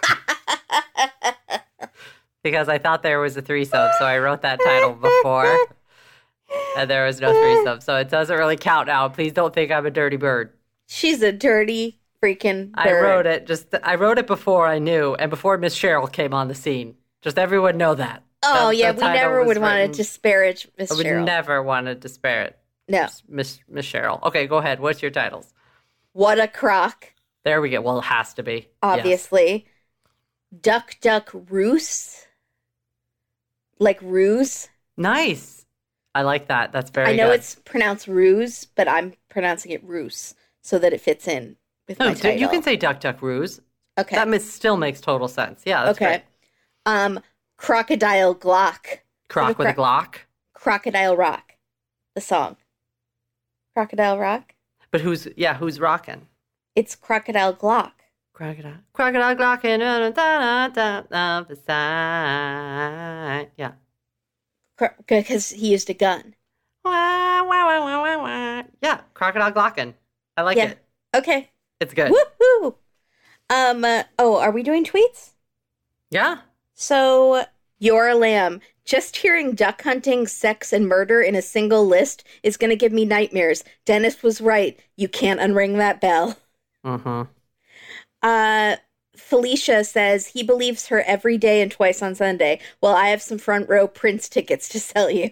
Because I thought there was a threesome, so I wrote that title before. And there was no threesome, so it doesn't really count now. Please don't think I'm a dirty bird. She's a dirty freaking bird. I wrote it just I wrote it before I knew and before Miss Cheryl came on the scene. Just everyone know that. Oh, That- yeah. that we title never was would want written- to disparage Miss I would Cheryl. never want to disparage No. Miss Miss Cheryl. Okay, go ahead. What's your titles? What a crock, There we go. Well, it has to be. Yes. obviously. Duck, duck, roost. Like ruse. Nice. I like that. That's very I know good. it's pronounced ruse, but I'm pronouncing it ruse so that it fits in with No, my d- title. you can say duck duck ruse. Okay. That mis- still makes total sense. Yeah, that's okay. great. Um, Crocodile Glock. Croc with a Glock. Crocodile Rock. The song. Crocodile Rock. But who's yeah, who's rocking? It's Crocodile Glock. Crocodile. Crocodile glocking da, da, da, da, the side. Yeah. Because he used a gun. Wah, wah, wah, wah, wah, wah. Yeah, crocodile glocking. I like Yeah. it. Okay. It's good. Woohoo! Um. Uh, oh, are we doing tweets? Yeah. So, you're a lamb. Just hearing duck hunting, sex, and murder in a single list is going to give me nightmares. Dennis was right. You can't unring that bell. Mm-hmm. Uh, Felicia says he believes her every day and twice on Sunday. Well, I have some front row Prince tickets to sell you.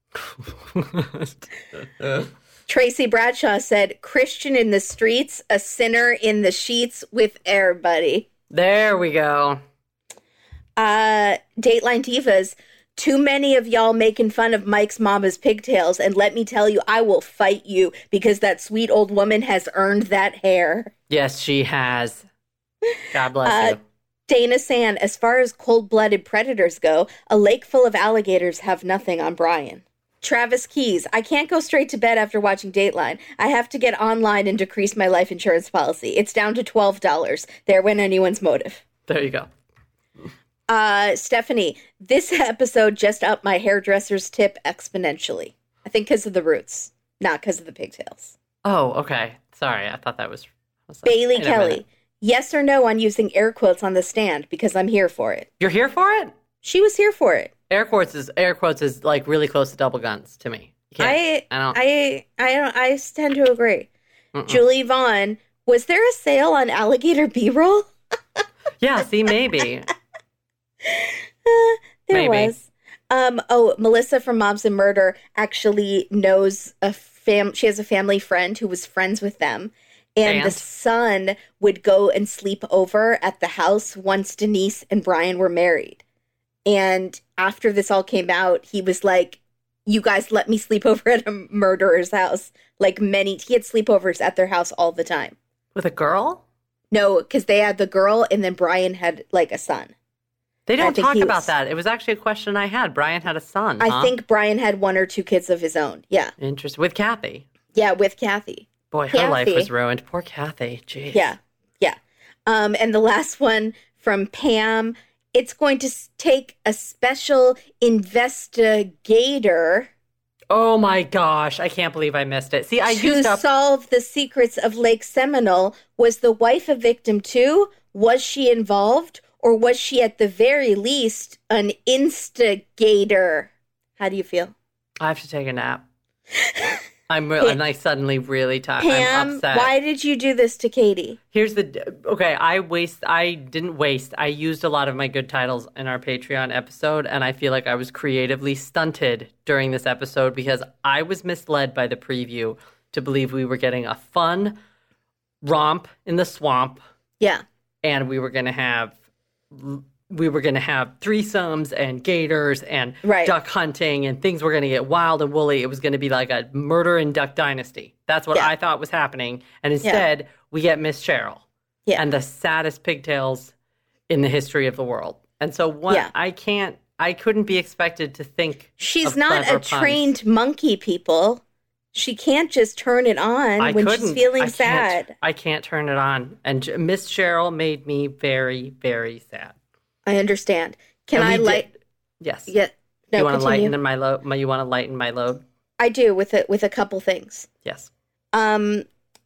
Tracy Bradshaw said, Christian in the streets, a sinner in the sheets with air, buddy. There we go. Uh, Dateline Divas, too many of y'all making fun of Mike's mama's pigtails, and let me tell you, I will fight you because that sweet old woman has earned that hair. Yes, she has. God bless Uh, you. Dana Sand, as far as cold-blooded predators go, a lake full of alligators have nothing on Brian. Travis Keys, I can't go straight to bed after watching Dateline. I have to get online and decrease my life insurance policy. It's down to twelve dollars. There went anyone's motive. There you go. Uh, Stephanie, this episode just upped my hairdresser's tip exponentially. I think because of the roots, not because of the pigtails. Oh, okay. Sorry, I thought that was... I was like, Bailey wait a Kelly, minute. yes or no on using air quotes on the stand because I'm here for it. You're here for it? She was here for it. Air quotes is air quotes is like really close to double guns to me. You can't- I I don't. I I don't I tend to agree. Mm-mm. Julie Vaughn, was there a sale on alligator B-roll? Yeah, see, maybe. Uh, there Maybe. was. Um, oh, Melissa from Mobs and Murder actually knows a fam. She has a family friend who was friends with them, and, And? the son would go and sleep over at the house once Denise and Brian were married. And after this all came out, he was like, "You guys let me sleep over at a murderer's house." Like many, he had sleepovers at their house all the time. With a girl? No, because they had the girl, and then Brian had like a son. They I don't think talk he about was- that. It was actually a question I had. Brian had a son. I huh? think Brian had one or two kids of his own. Yeah. Interesting. With Kathy. Yeah, with Kathy. Boy, her life Kathy. was ruined. Poor Kathy. Jeez. Yeah. Yeah. Um, and the last one from Pam, it's going to s- take a special investigator Oh my gosh. I can't believe I missed it. See, I to used up. solve the secrets of Lake Seminole. Was the wife a victim too? Was she involved? Or was she at the very least an instigator? How do you feel? I have to take a nap. I'm really, I'm like suddenly really tired. I'm Pam, upset. why did you do this to Katie? Here's the okay. I waste. I didn't waste. I used a lot of my good titles in our Patreon episode, and I feel like I was creatively stunted during this episode because I was misled by the preview to believe we were getting a fun romp in the swamp, Yeah. and we were going to have we were going to have threesomes and gators and Right. duck hunting, and things were going to get wild and woolly. It was going to be like a murder in Duck Dynasty. That's what Yeah. I thought was happening, and instead we get Miss Cheryl. Yeah. And the saddest pigtails in the history of the world. And so one, Yeah. I can't, I couldn't be expected to think. She's of not clever a puns. trained monkey, people. She can't just turn it on I when she's couldn't. feeling I can't- sad. I can't turn it on. And J- Miss Cheryl made me very, very sad. I understand. Can And we I did- light? Yes. Yeah. No, you want to continue. lighten my load? My, you want to lighten my load? I do with it with a couple things. Yes. Um,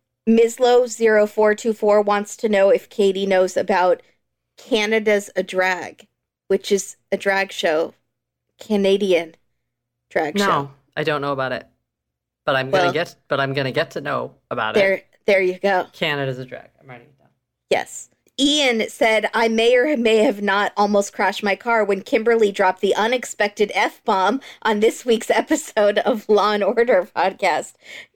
Mislo zero four two four wants to know if Katie knows about Canada's a Drag, which is a drag show, Canadian drag No, show. I don't know about it. But I'm Well- gonna get. But I'm gonna get to know about There, it. there you go. Canada's a drag. I'm writing it down. Yes. Ian said, I may or may have not almost crashed my car when Kimberly dropped the unexpected F-bomb on this week's episode of Law and Order podcast.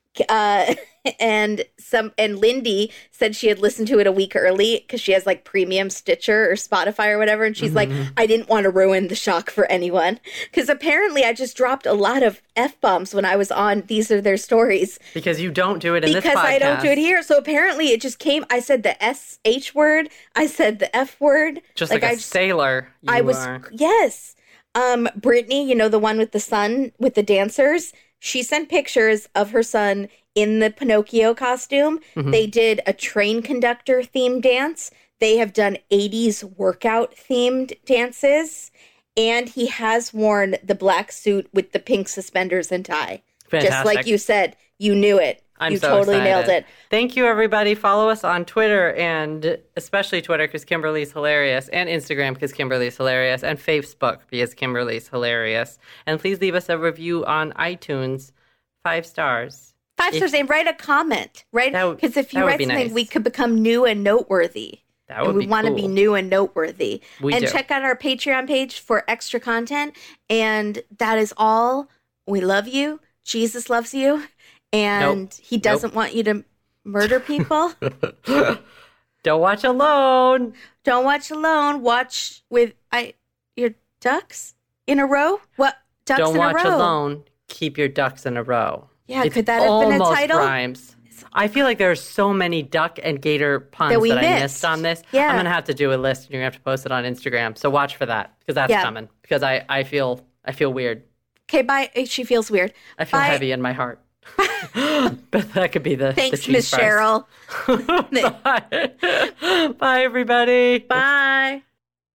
Uh, and some and Lindy said she had listened to it a week early because she has like premium Stitcher or Spotify or whatever. And she's like, I didn't want to ruin the shock for anyone. Because apparently I just dropped a lot of F-bombs when I was on These Are Their Stories. Because you don't do it in this Because podcast. I don't do it here. So apparently it just came. I said the S H word. I said the F word. Just like, I a just- sailor. You I was, are. yes. Um, Brittany, you know, the one with the son, with the dancers, she sent pictures of her son in the Pinocchio costume. Mm-hmm. They did a train conductor themed dance. They have done eighties workout themed dances. And he has worn the black suit with the pink suspenders and tie. Just like Fantastic. you said, you knew it. I'm you so totally excited. nailed it. Thank you, everybody. Follow us on Twitter, and especially Twitter because Kimberly's hilarious, and Instagram because Kimberly's hilarious, and Facebook because Kimberly's hilarious. And please leave us a review on iTunes, five stars. Five If- stars and write a comment, right? That would- Because if you that would write be something, nice. we could become new and noteworthy. That would and we be want to cool. be new and noteworthy. We and do. check out our Patreon page for extra content. And that is all. We love you. Jesus loves you. And Nope. he doesn't want you to murder people. Don't watch alone. Don't watch alone. Watch with I your ducks in a row. What ducks Don't in watch a row? alone. Keep your ducks in a row. Yeah, It could that have been a almost title? rhymes. I feel like there's so many duck and gator puns That that, we I missed. missed on this. Yeah. I'm going to have to do a list and you're going to have to post it on Instagram. So watch for that because that's Yeah. coming. Because I, I feel I feel weird. Okay, bye. She feels weird. I feel Bye. heavy in my heart. But that could be the Thanks, the Miss Cheryl. Bye. Bye, everybody. Bye.